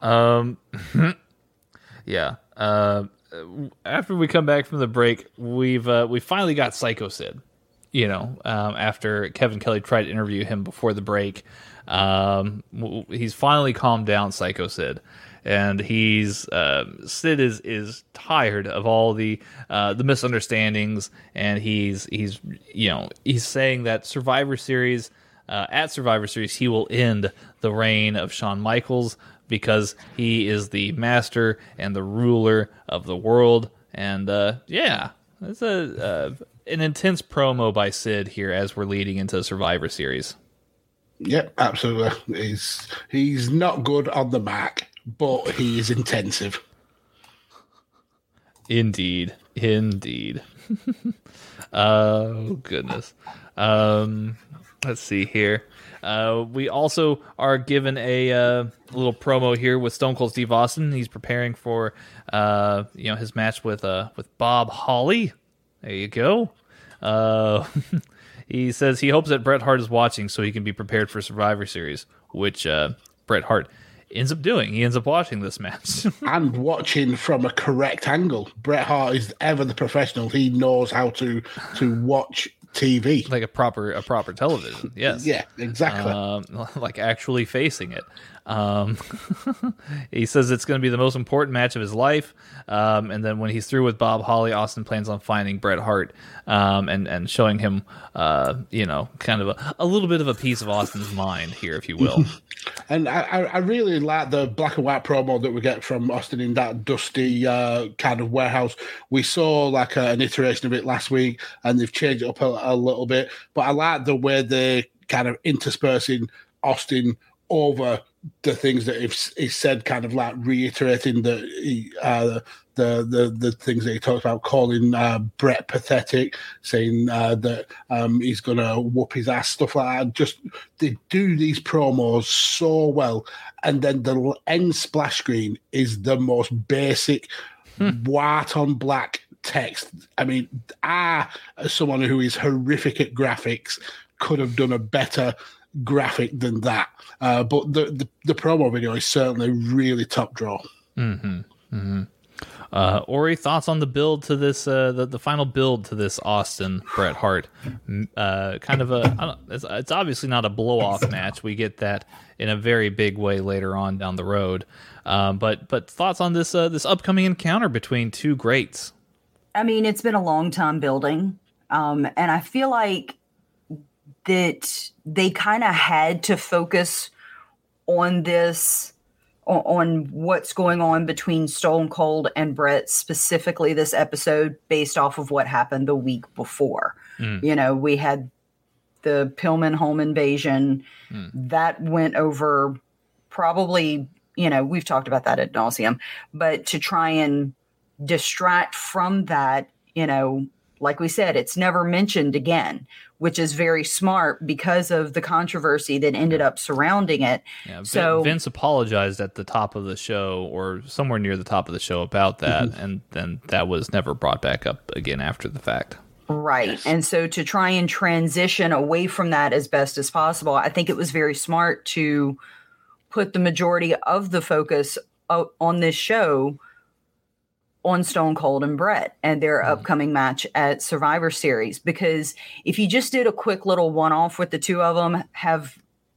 Speaker 3: Yeah. After we come back from the break, we finally got Psycho Sid. After Kevin Kelly tried to interview him before the break, he's finally calmed down, Psycho Sid, and Sid is tired of all the misunderstandings, and he's saying that Survivor Series, at Survivor Series, he will end the reign of Shawn Michaels because he is the master and the ruler of the world, and it's an intense promo by Sid here as we're leading into Survivor Series.
Speaker 4: Yep, absolutely. He's not good on the mic, but he is intensive.
Speaker 3: Indeed. Oh, goodness. Let's see here. We also are given a little promo here with Stone Cold Steve Austin. He's preparing for his match with Bob Holly. There you go. He says he hopes that Bret Hart is watching so he can be prepared for Survivor Series, which Bret Hart ends up doing. He ends up watching this match.
Speaker 4: And watching from a correct angle. Bret Hart is ever the professional. He knows how to watch TV.
Speaker 3: Like a proper television, yes.
Speaker 4: Yeah, exactly.
Speaker 3: Like actually facing it. He says it's going to be the most important match of his life. And then when he's through with Bob Holly, Austin plans on finding Bret Hart and showing him, kind of a little bit of a piece of Austin's mind here, if you will.
Speaker 4: And I really like the black and white promo that we get from Austin in that dusty kind of warehouse. We saw like an iteration of it last week, and they've changed it up a little bit. But I like the way they're kind of interspersing Austin over the things that he said, kind of like reiterating the things that he talked about, calling Bret pathetic, saying that he's going to whoop his ass, stuff like that. Just they do these promos so well, and then the end splash screen is the most basic white on black text. I mean, as someone who is horrific at graphics, could have done a better graphic than that. But the promo video is certainly really top draw.
Speaker 3: Ori, thoughts on the build to this, the final build to this Austin Bret Hart? Kind of it's obviously not a blow off match. We get that in a very big way later on down the road. But thoughts on this upcoming encounter between two greats?
Speaker 5: I mean, it's been a long time building, and I feel like that they kind of had to focus on this, on what's going on between Stone Cold and Bret, specifically this episode, based off of what happened the week before. We had the Pillman home invasion that went over probably, we've talked about that ad nauseum, but to try and distract from that, like we said, it's never mentioned again, which is very smart because of the controversy that ended up surrounding it.
Speaker 3: Yeah,
Speaker 5: so
Speaker 3: Vince apologized at the top of the show, or somewhere near the top of the show, about that, and then that was never brought back up again after the fact.
Speaker 5: Right. Yes. And so to try and transition away from that as best as possible, I think it was very smart to put the majority of the focus on this show on Stone Cold and Bret and their upcoming match at Survivor Series. Because if you just did a quick little one-off with the two of them, have,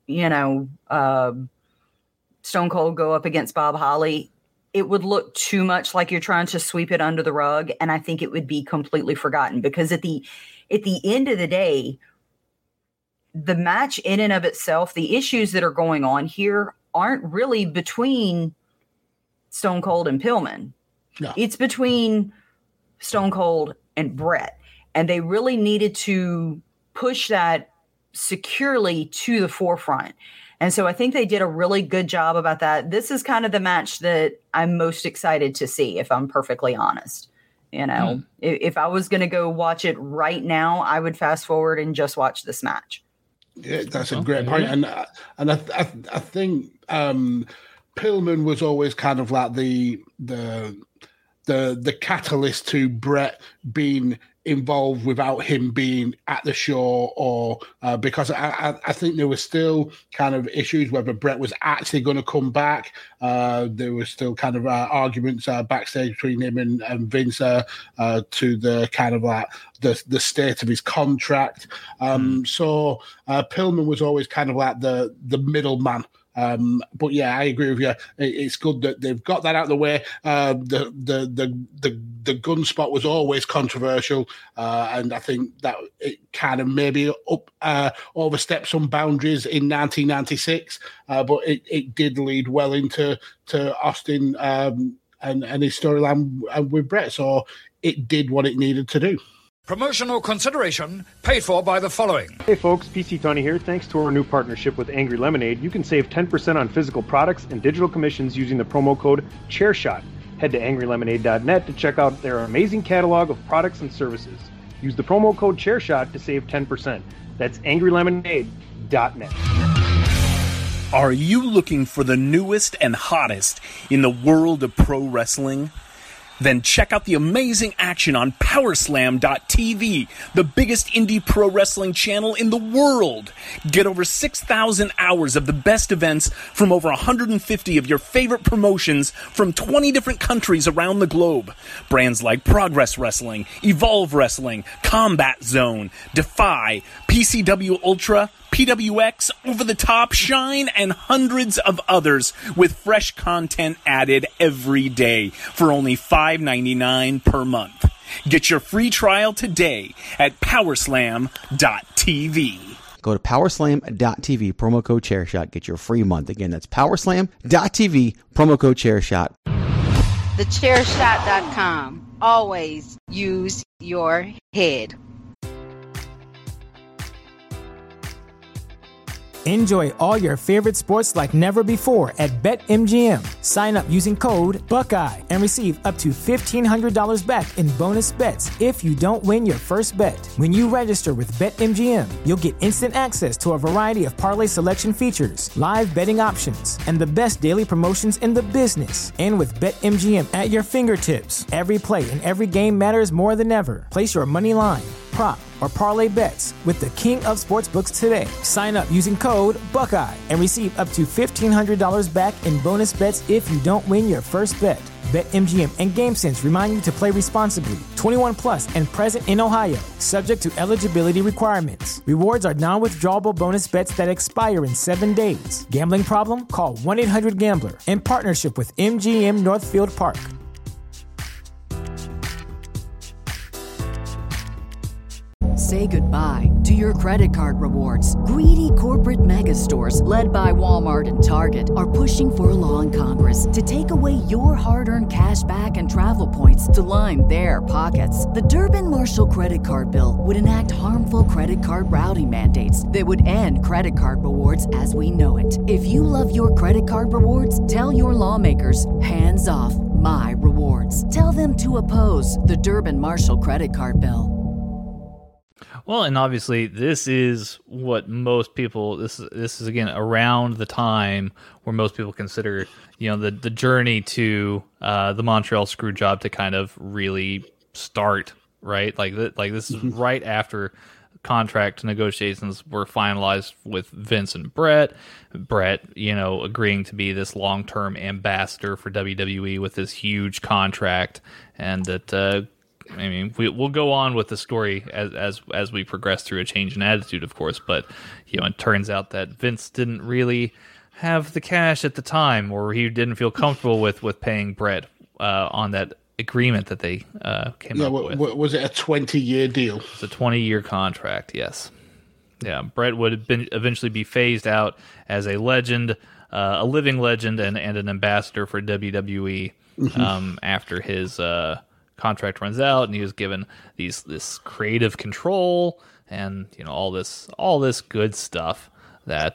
Speaker 5: Stone Cold go up against Bob Holly, it would look too much like you're trying to sweep it under the rug. And I think it would be completely forgotten, because at the end of the day, the match in and of itself, the issues that are going on here aren't really between Stone Cold and Pillman. No. It's between Stone Cold and Bret. And they really needed to push that securely to the forefront. And so I think they did a really good job about that. This is kind of the match that I'm most excited to see, if I'm perfectly honest. If I was going to go watch it right now, I would fast forward and just watch this match.
Speaker 4: Yeah, that's a great point, and I think Pillman was always kind of like the catalyst to Bret being involved without him being at the show, or because I think there were still kind of issues whether Bret was actually going to come back. There was still kind of arguments backstage between him and Vince to the kind of like the state of his contract. So Pillman was always kind of like the middleman. But yeah, I agree with you. It's good that they've got that out of the way. The gun spot was always controversial, and I think that it kind of maybe overstepped some boundaries in 1996. But it did lead well into Austin and his storyline with Bret. So it did what it needed to do.
Speaker 6: Promotional consideration paid for by the following.
Speaker 7: Hey folks, PC Tony here. Thanks to our new partnership with Angry Lemonade, you can save 10% on physical products and digital commissions using the promo code ChairShot. Head to angrylemonade.net to check out their amazing catalog of products and services. Use the promo code ChairShot to save 10%. That's angrylemonade.net.
Speaker 8: Are you looking for the newest and hottest in the world of pro wrestling? Then check out the amazing action on Powerslam.tv, the biggest indie pro wrestling channel in the world. Get over 6,000 hours of the best events from over 150 of your favorite promotions from 20 different countries around the globe. Brands like Progress Wrestling, Evolve Wrestling, Combat Zone, Defy, PCW Ultra, PWX, Over the Top, Shine, and hundreds of others with fresh content added every day for only $5.99 per month. Get your free trial today at Powerslam.tv.
Speaker 9: Go to Powerslam.tv, promo code ChairShot, get your free month. Again, that's Powerslam.tv, promo code ChairShot.
Speaker 10: TheChairShot.com. Always use your head.
Speaker 1: Enjoy all your favorite sports like never before at BetMGM. Sign up using code Buckeye and receive up to $1,500 back in bonus bets if you don't win your first bet. When you register with BetMGM, you'll get instant access to a variety of parlay selection features, live betting options, and the best daily promotions in the business. And with BetMGM at your fingertips, every play and every game matters more than ever. Place your money line, prop, or parlay bets with the king of sportsbooks today. Sign up using code Buckeye and receive up to $1,500 back in bonus bets if you don't win your first bet. BetMGM and GameSense remind you to play responsibly. 21 plus and present in Ohio, subject to eligibility requirements. Rewards are non-withdrawable bonus bets that expire in 7 days. Gambling problem? Call 1-800-GAMBLER. In partnership with MGM Northfield Park.
Speaker 2: Say goodbye to your credit card rewards. Greedy corporate mega stores, led by Walmart and Target, are pushing for a law in Congress to take away your hard-earned cash back and travel points to line their pockets. The Durbin-Marshall credit card bill would enact harmful credit card routing mandates that would end credit card rewards as we know it. If you love your credit card rewards, tell your lawmakers, hands off my rewards. Tell them to oppose the Durbin-Marshall credit card bill.
Speaker 3: Well, and obviously, this is what most people. This is again around the time where most people consider, the journey to the Montreal Screwjob to kind of really start, right? Like this is right after contract negotiations were finalized with Vince and Bret. Bret, agreeing to be this long-term ambassador for WWE with this huge contract, and that. We'll go on with the story as we progress through a change in attitude, of course. But it turns out that Vince didn't really have the cash at the time, or he didn't feel comfortable with paying Bret on that agreement that they came up with.
Speaker 4: Was it a 20-year deal?
Speaker 3: It's a 20-year contract. Yes. Yeah. Bret would eventually be phased out as a legend, a living legend, and an ambassador for WWE after his. Contract runs out, and he was given this creative control and all this good stuff that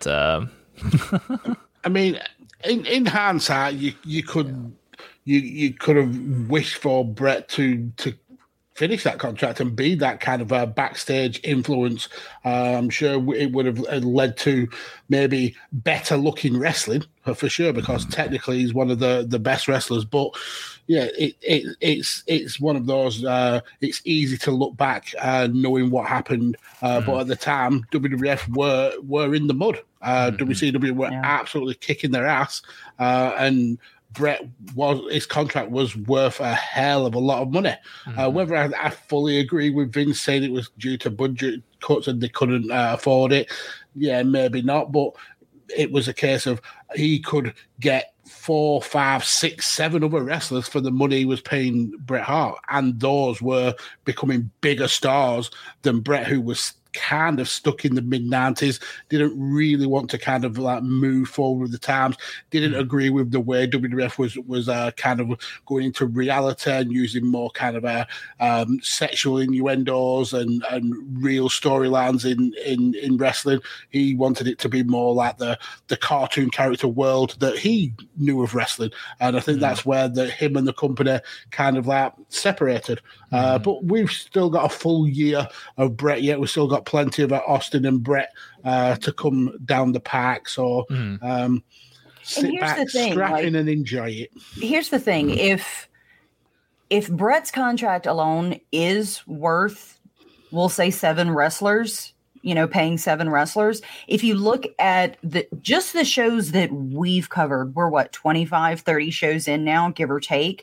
Speaker 4: in hindsight you could have wished for Bret to finish that contract and be that kind of a backstage influence. I'm sure it would have led to maybe better looking wrestling for sure, because technically he's one of the best wrestlers. But yeah, it's one of those. It's easy to look back knowing what happened, but at the time WWF were in the mud. WCW were absolutely kicking their ass, and his contract was worth a hell of a lot of money. Whether I fully agree with Vince saying it was due to budget cuts and they couldn't afford it, yeah, maybe not. But it was a case of he could get 4, 5, 6, 7 other wrestlers for the money he was paying Bret Hart, and those were becoming bigger stars than Bret, who was kind of stuck in the mid-90s, didn't really want to kind of like move forward with the times, didn't agree with the way WWF was kind of going into reality and using more kind of sexual innuendos and real storylines in wrestling. He wanted it to be more like the cartoon character world that he knew of wrestling, and I think that's where him and the company kind of like separated. But we've still got a full year of Bret yet. We've still got plenty of Austin and Bret to come down the park. So sit back, strap in, and enjoy it.
Speaker 5: Here's the thing: if Bret's contract alone is worth, we'll say 7 wrestlers, paying 7 wrestlers. If you look at just the shows that we've covered, we're 25, 30 shows in now, give or take.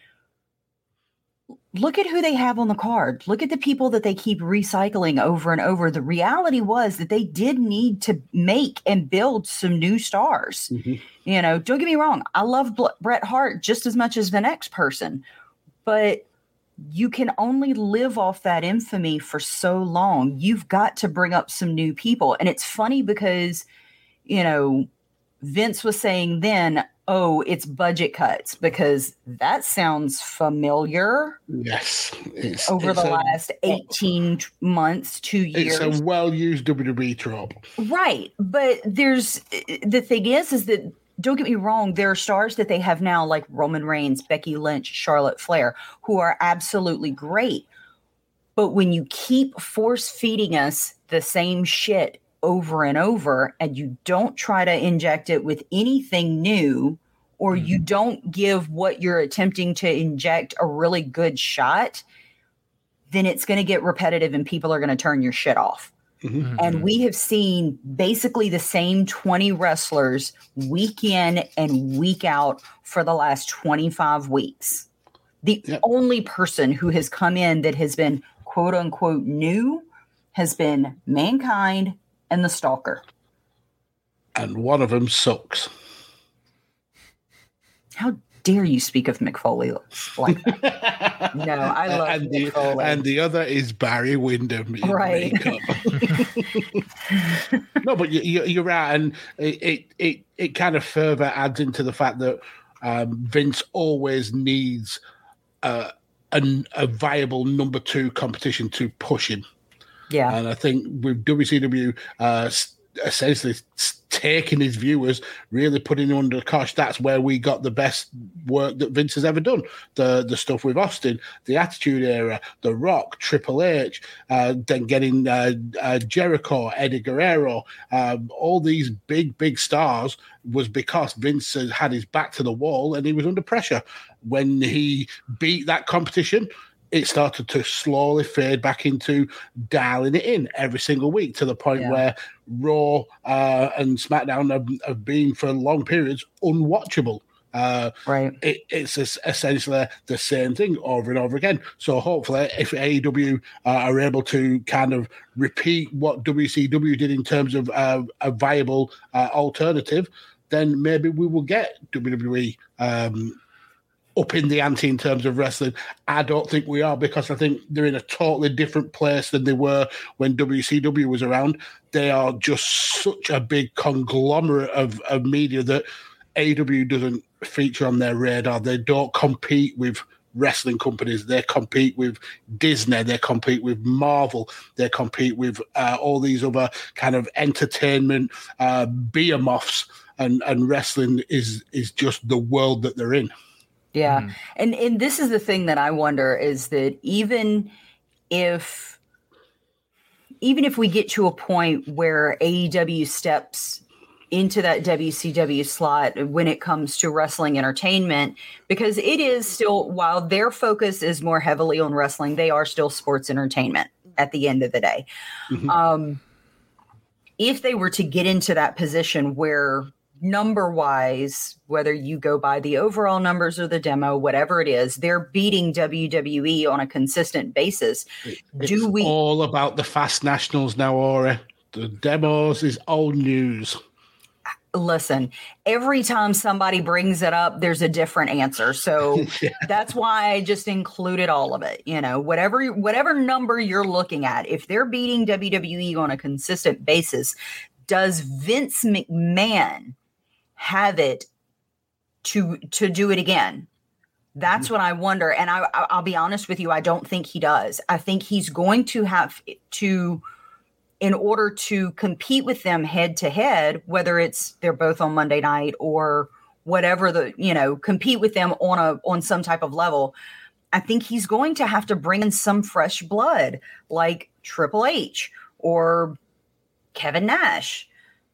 Speaker 5: Look at who they have on the card. Look at the people that they keep recycling over and over. The reality was that they did need to make and build some new stars. Don't get me wrong. I love Bret Hart just as much as the next person, but you can only live off that infamy for so long. You've got to bring up some new people. And it's funny because, Vince was saying then, oh, it's budget cuts, because that sounds familiar.
Speaker 4: Yes.
Speaker 5: Over the last 18 months, 2 years.
Speaker 4: It's a well-used WWE trope.
Speaker 5: Right. But the thing is that, don't get me wrong, there are stars that they have now like Roman Reigns, Becky Lynch, Charlotte Flair, who are absolutely great. But when you keep force feeding us the same shit over and over, and you don't try to inject it with anything new, or you don't give what you're attempting to inject a really good shot, then it's going to get repetitive and people are going to turn your shit off. And we have seen basically the same 20 wrestlers week in and week out for the last 25 weeks. The only person who has come in that has been quote unquote new has been Mankind and the Stalker.
Speaker 4: And one of them sucks.
Speaker 5: How dare you speak of Mick Foley like that? No, I love Mick Foley.
Speaker 4: And the other is Barry Windham.
Speaker 5: Right.
Speaker 4: No, but you're right. And it kind of further adds into the fact that Vince always needs a viable number 2 competition to push him.
Speaker 5: Yeah.
Speaker 4: And I think with WCW essentially taking his viewers, really putting him under the cosh, that's where we got the best work that Vince has ever done. The stuff with Austin, the Attitude Era, The Rock, Triple H, then getting Jericho, Eddie Guerrero, all these big stars was because Vince had his back to the wall and he was under pressure. When he beat that competition, it started to slowly fade back into dialing it in every single week, to the point where Raw and SmackDown have been for long periods unwatchable.
Speaker 5: Right.
Speaker 4: It's essentially the same thing over and over again. So hopefully if AEW are able to kind of repeat what WCW did in terms of a viable alternative, then maybe we will get WWE up in the ante in terms of wrestling. I don't think we are, because I think they're in a totally different place than they were when WCW was around. They are just such a big conglomerate of media that AEW doesn't feature on their radar. They don't compete with wrestling companies. They compete with Disney. They compete with Marvel. They compete with all these other kind of entertainment behemoths, and wrestling is just the world that they're in.
Speaker 5: Yeah. And this is the thing that I wonder is that even if we get to a point where AEW steps into that WCW slot when it comes to wrestling entertainment, because it is still, while their focus is more heavily on wrestling, they are still sports entertainment at the end of the day. If they were to get into that position where number wise, whether you go by the overall numbers or the demo, whatever it is, they're beating WWE on a consistent basis.
Speaker 4: It's all about the Fast Nationals now, Ori. The demos is old news.
Speaker 5: Listen, every time somebody brings it up, there's a different answer. So that's why I just included all of it. You know, whatever number you're looking at, if they're beating WWE on a consistent basis, does Vince McMahon have it to do it again? That's what I wonder. And I'll be honest with you, I don't think he does. I think he's going to have to, in order to compete with them head to head, whether it's they're both on Monday night or whatever, compete with them on some type of level. I think he's going to have to bring in some fresh blood like Triple H or Kevin Nash.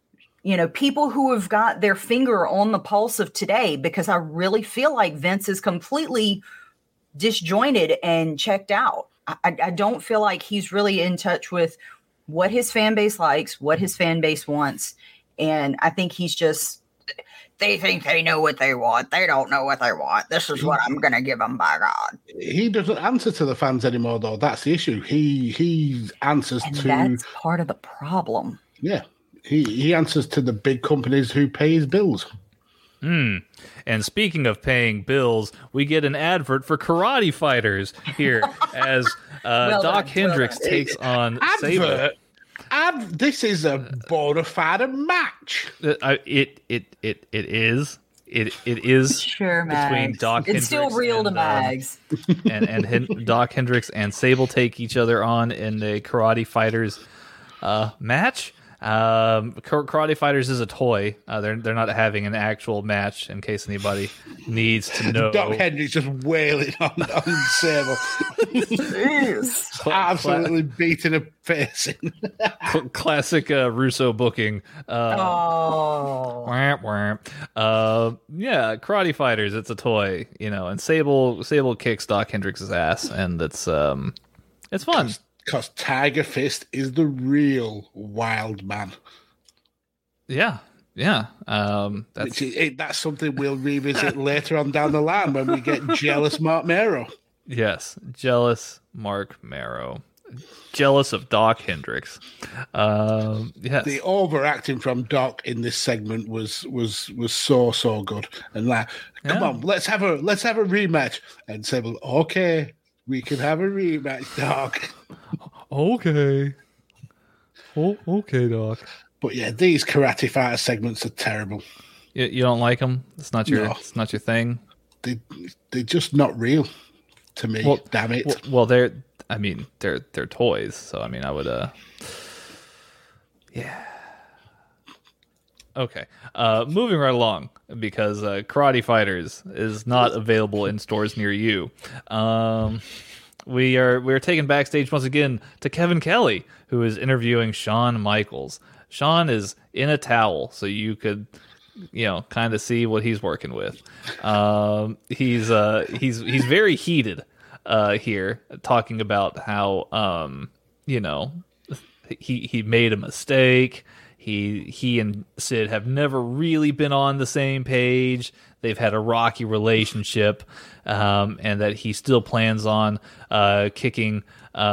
Speaker 5: People who have got their finger on the pulse of today, because I really feel like Vince is completely disjointed and checked out. I don't feel like he's really in touch with what his fan base likes, what his fan base wants. And I think he's just, they think they know what they want. They don't know what they want. This is what I'm going to give them, by God.
Speaker 4: He doesn't answer to the fans anymore, though. That's the issue. He answers to...
Speaker 5: that's part of the problem.
Speaker 4: Yeah. He answers to the big companies who pay his bills.
Speaker 3: And speaking of paying bills, we get an advert for Karate Fighters here as Doc Hendrix takes on Sable.
Speaker 4: This is a bona fide match.
Speaker 3: It is. It is
Speaker 5: sure,
Speaker 3: between
Speaker 5: Mags.
Speaker 3: Doc Hendrix.
Speaker 5: It's still real to Mags.
Speaker 3: And Doc Hendrix and Sable take each other on in the Karate Fighters match. Karate Fighters is a toy. They're not having an actual match, in case anybody needs to know.
Speaker 4: Doc Hendrix just wailing on Sable. Absolutely beating a face in.
Speaker 3: Classic Russo booking. Yeah, Karate Fighters, it's a toy, and Sable kicks Doc Hendrix's ass, and it's fun.
Speaker 4: Because Tiger Fist is the real wild man.
Speaker 3: Yeah.
Speaker 4: That's something we'll revisit later on down the line when we get jealous Mark Mero.
Speaker 3: Yes, jealous Mark Mero. Jealous of Doc Hendrix. Yes.
Speaker 4: The overacting from Doc in this segment was so good. And come on, let's have a rematch. And Sable, okay, we can have a rematch, Doc.
Speaker 3: Okay. Okay, Doc.
Speaker 4: But yeah, these Karate Fighter segments are terrible.
Speaker 3: You don't like them? It's not your thing.
Speaker 4: They're just not real to me. Well, damn it.
Speaker 3: Well, they're toys. So I would yeah. Okay. Moving right along, because Karate Fighters is not available in stores near you. We're taken backstage once again to Kevin Kelly, who is interviewing Shawn Michaels. Shawn is in a towel, so you could, kind of see what he's working with. He's very heated here, talking about how he made a mistake. He and Sid have never really been on the same page. They've had a rocky relationship, and that he still plans on kicking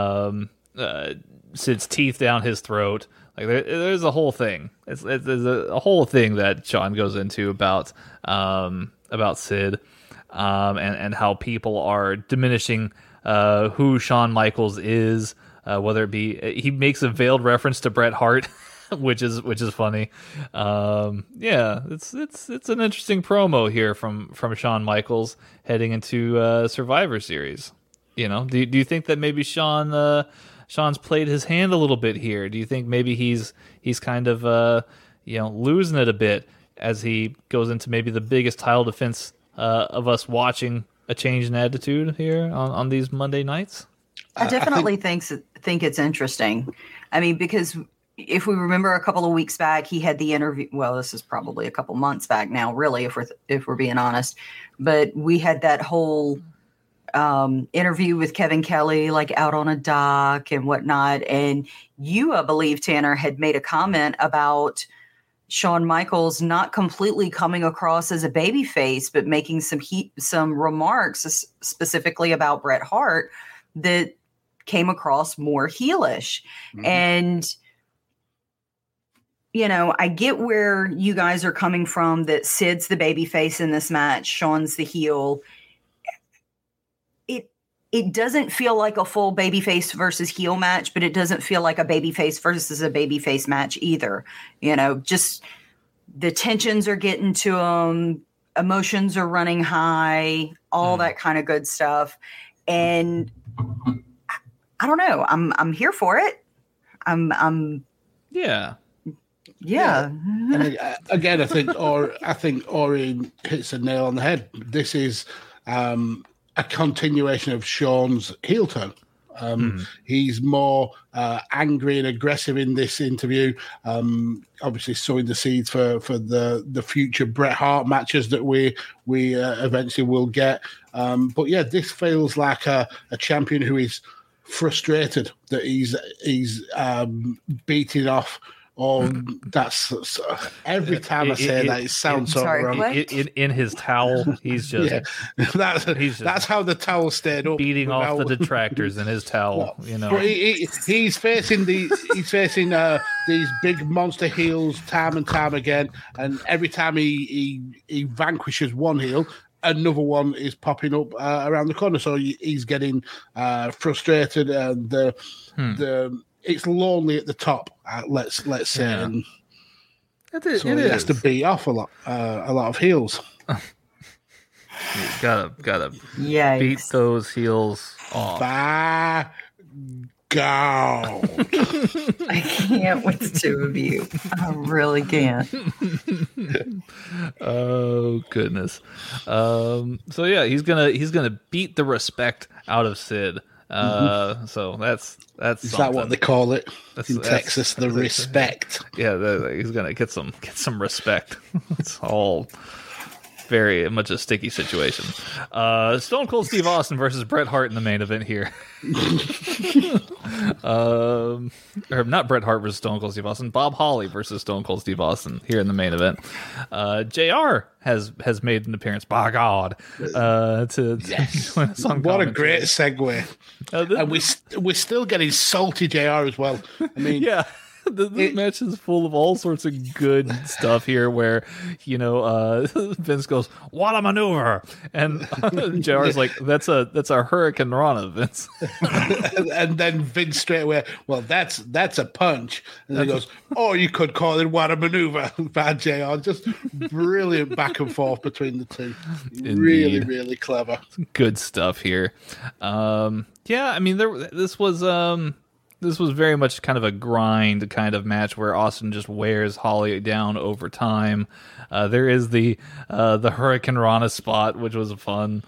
Speaker 3: Sid's teeth down his throat. Like there's a whole thing. There's a whole thing that Shawn goes into about Sid, and how people are diminishing who Shawn Michaels is. Whether it be, he makes a veiled reference to Bret Hart. Which is funny. It's an interesting promo here from Shawn Michaels heading into Survivor Series. Do you think that maybe Shawn's played his hand a little bit here? Do you think maybe he's kind of losing it a bit as he goes into maybe the biggest title defense of us watching a change in attitude here on these Monday nights?
Speaker 5: I definitely think it's interesting. I mean, because if we remember a couple of weeks back, he had the interview. Well, this is probably a couple months back now, really, if we're being honest. But we had that whole interview with Kevin Kelly, like out on a dock and whatnot. And you, I believe, Tanner, had made a comment about Shawn Michaels not completely coming across as a babyface, but making some remarks specifically about Bret Hart that came across more heelish. Mm-hmm. And, you know, I get where you guys are coming from, that Sid's the babyface in this match, Shawn's the heel. It doesn't feel like a full babyface versus heel match, but it doesn't feel like a babyface versus a babyface match either. You know, just the tensions are getting to them, emotions are running high, all that kind of good stuff. And I don't know. I'm here for it.
Speaker 3: Yeah.
Speaker 4: And again, I think Ori hits a nail on the head. This is a continuation of Shawn's heel turn. He's more angry and aggressive in this interview, obviously sowing the seeds for the future Bret Hart matches that we eventually will get. But yeah, this feels like a champion who is frustrated that he's beating off. That's every time I say that, it sounds so wrong.
Speaker 3: In his towel, he's just
Speaker 4: that's how the towel stayed up,
Speaker 3: beating off the detractors in his towel. You know,
Speaker 4: but he's facing these big monster heels time and time again, and every time he vanquishes one heel, another one is popping up around the corner. So he's getting frustrated, and it's lonely at the top. Let's say, and so he has to beat off a lot of heels.
Speaker 3: You gotta beat those heels off.
Speaker 4: Bye. Go.
Speaker 5: I can't with the two of you. I really can't.
Speaker 3: Oh goodness. So yeah, he's gonna beat the respect out of Sid. So that's
Speaker 4: is that what they call it in Texas? The respect.
Speaker 3: Yeah, he's gonna get some respect. It's all very much a sticky situation. Stone Cold Steve Austin versus Bret Hart in the main event here. Or not Bret Hart versus Stone Cold Steve Austin. Bob Holly versus Stone Cold Steve Austin here in the main event. JR has made an appearance. By God, to join us on
Speaker 4: what a great segue. And we're still getting salty JR as well. I mean,
Speaker 3: yeah. This match is full of all sorts of good stuff here where, you know, Vince goes, "What a maneuver!" And JR's like, that's a Hurricane Rana, Vince.
Speaker 4: And then Vince straight away, well, that's a punch. And then he goes, "Oh, you could call it what a maneuver." Bad JR. Just brilliant back and forth between the two. Indeed. Really, really clever.
Speaker 3: Good stuff here. Yeah, I mean, this was very much kind of a grind kind of match where Austin just wears Holly down over time. There is the Hurricane Rana spot, which was fun.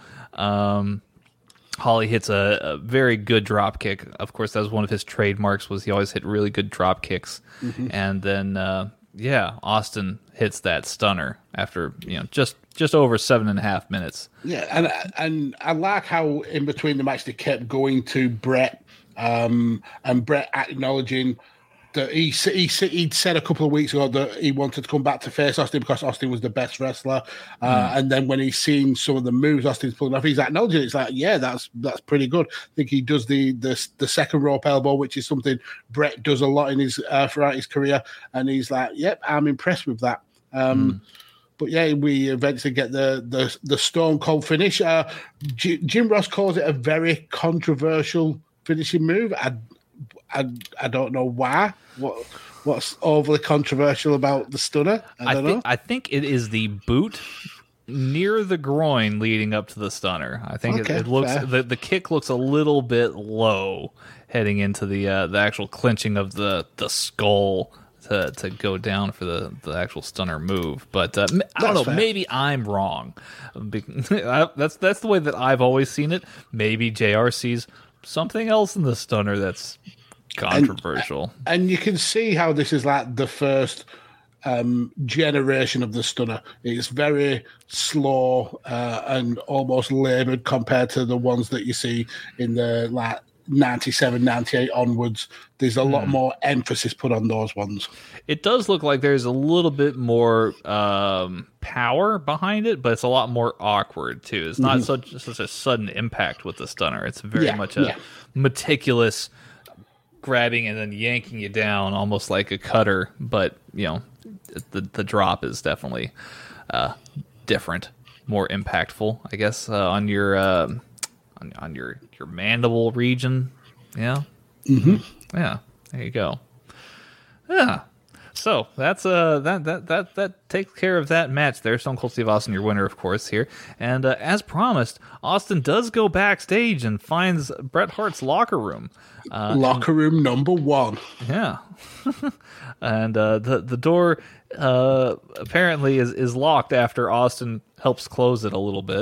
Speaker 3: Holly hits a very good drop kick. Of course, that was one of his trademarks, was he always hit really good drop kicks. Mm-hmm. And then, Austin hits that stunner after, just over 7.5 minutes.
Speaker 4: Yeah, and I like how in between the match they kept going to Bret, and Bret acknowledging that he'd said a couple of weeks ago that he wanted to come back to face Austin because Austin was the best wrestler. And then when he's seen some of the moves Austin's pulling off, he's acknowledging it. It's like, yeah, that's pretty good. I think he does the second rope elbow, which is something Bret does a lot in his throughout his career. And he's like, yep, I'm impressed with that. But yeah, we eventually get the Stone Cold finish. Jim Ross calls it a very controversial finishing move. I don't know why. What's overly controversial about the stunner?
Speaker 3: I think it is the boot near the groin leading up to the stunner. I think it looks the kick looks a little bit low heading into the actual clinching of the skull to go down for the actual stunner move. But I don't know.
Speaker 4: Fair.
Speaker 3: Maybe I'm wrong. That's the way that I've always seen it. Maybe JR sees something else in the stunner that's controversial.
Speaker 4: And you can see how this is like the first generation of the stunner. It's very slow and almost laboured compared to the ones that you see in the like 97, 98 onwards. There's a lot more emphasis put on those ones.
Speaker 3: It does look like there's a little bit more power behind it, but it's a lot more awkward too. It's not such a sudden impact with the stunner. It's very much a meticulous grabbing and then yanking you down, almost like a cutter. But the drop is definitely different, more impactful, I guess, on your on your mandible region. Yeah. Yeah. There you go. Yeah. So that's that takes care of that match there. Stone Cold Steve Austin, your winner, of course, here. And as promised, Austin does go backstage and finds Bret Hart's locker room.
Speaker 4: Locker room number 1.
Speaker 3: Yeah. And the door apparently is locked after Austin helps close it a little bit.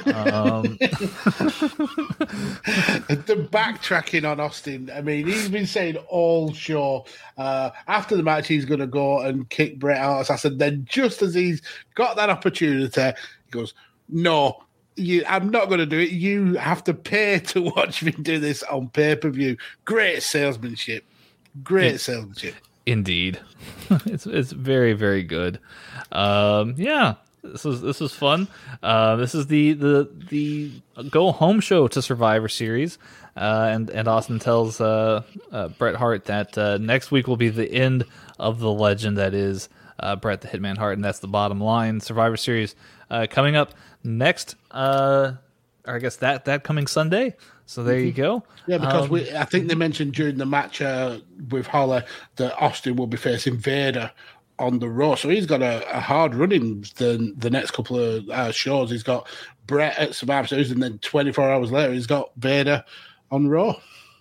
Speaker 4: The backtracking on Austin, I mean, he's been saying all show after the match he's going to go and kick Bret Hart's ass, and then just as he's got that opportunity, he goes, "No, I'm not going to do it. You have to pay to watch me do this on pay-per-view." Great salesmanship. Salesmanship.
Speaker 3: Indeed. It's very, very good. Yeah. This is fun. This is the go home show to Survivor Series, and Austin tells Bret Hart that next week will be the end of the legend that is Bret the Hitman Hart, and that's the bottom line. Survivor Series coming up next, or I guess that coming Sunday. So there you go.
Speaker 4: Yeah, because I think they mentioned during the match with Holly that Austin will be facing Vader on the Raw, so he's got a hard run in the next couple of shows. He's got Bret at Survivor Series, and then 24 hours later, he's got Vader on Raw.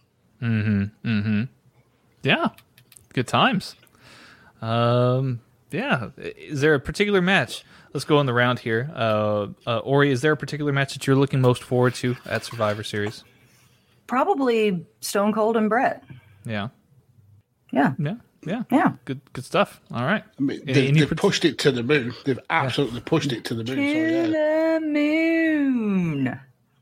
Speaker 3: Yeah, good times. Yeah, is there a particular match? Let's go on the round here. Ori, is there a particular match that you're looking most forward to at Survivor Series?
Speaker 5: Probably Stone Cold and Bret.
Speaker 3: Yeah.
Speaker 5: Yeah.
Speaker 3: Good stuff. All right.
Speaker 4: I mean, they've pushed it to the moon. They've absolutely pushed it to the moon.
Speaker 5: To the moon.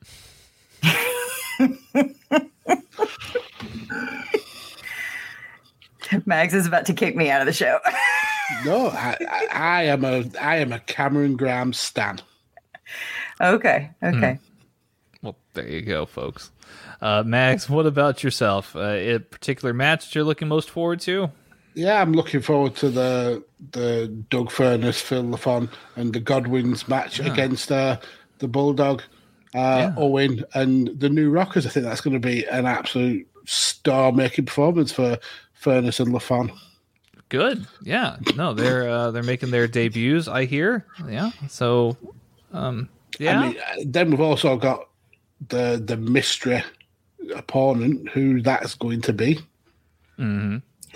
Speaker 5: Max is about to kick me out of the show.
Speaker 4: No, I am a Cameron Graham stan.
Speaker 5: Okay.
Speaker 3: Well, there you go, folks. Max, what about yourself? A particular match that you're looking most forward to?
Speaker 4: Yeah, I'm looking forward to the Doug Furnas, Phil LaFon, and the Godwins match against the Bulldog, Owen, and the New Rockers. I think that's going to be an absolute star-making performance for Furnas and LaFon.
Speaker 3: Good. Yeah. No, they're making their debuts, I hear. Yeah. So, yeah.
Speaker 4: I mean, then we've also got the mystery opponent, who that's going to be.
Speaker 3: Mm-hmm.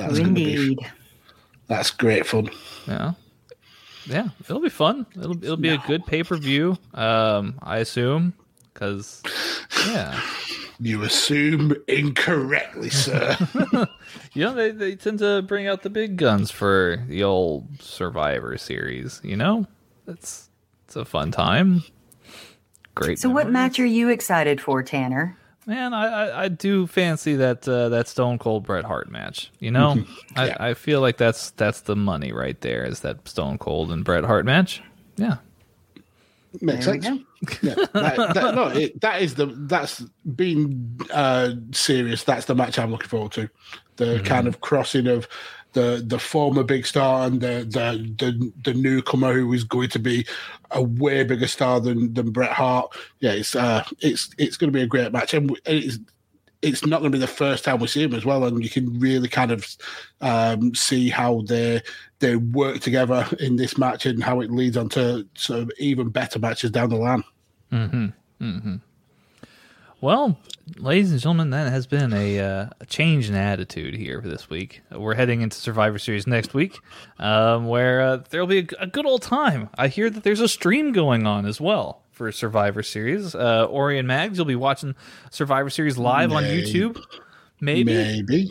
Speaker 4: That's great fun.
Speaker 3: Yeah. It'll be fun. It'll be a good pay-per-view. I assume, because
Speaker 4: you assume incorrectly, sir.
Speaker 3: They tend to bring out the big guns for the old Survivor Series. It's a fun time. Great.
Speaker 5: So, what match are you excited for, Tanner?
Speaker 3: Man, I do fancy that Stone Cold Bret Hart match. I feel like that's the money right there. Is that Stone Cold and Bret Hart match? Yeah,
Speaker 4: makes sense. Yeah, that's being serious. That's the match I'm looking forward to. The kind of crossing of the former big star and the newcomer who is going to be a way bigger star than Bret Hart. Yeah, it's going to be a great match, and it's not going to be the first time we see him as well. And you can really kind of see how they work together in this match and how it leads on to sort of even better matches down the line.
Speaker 3: Well, ladies and gentlemen, that has been a change in attitude here for this week. We're heading into Survivor Series next week, where there'll be a good old time. I hear that there's a stream going on as well for Survivor Series. Ori and Mags, you'll be watching Survivor Series live on YouTube. Maybe.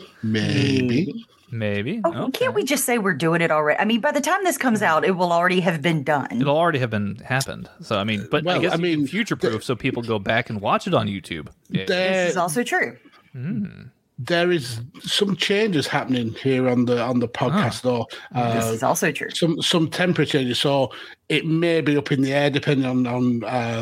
Speaker 5: Oh,
Speaker 3: Okay.
Speaker 5: Can't we just say we're doing it already? I mean, by the time this comes out, it will already have been done.
Speaker 3: It'll already have happened. So, I mean, but I guess future-proof so people go back and watch it on YouTube.
Speaker 5: This is also true.
Speaker 4: There is some changes happening here on the podcast, though.
Speaker 5: This is also true.
Speaker 4: Some temporary changes, so it may be up in the air depending on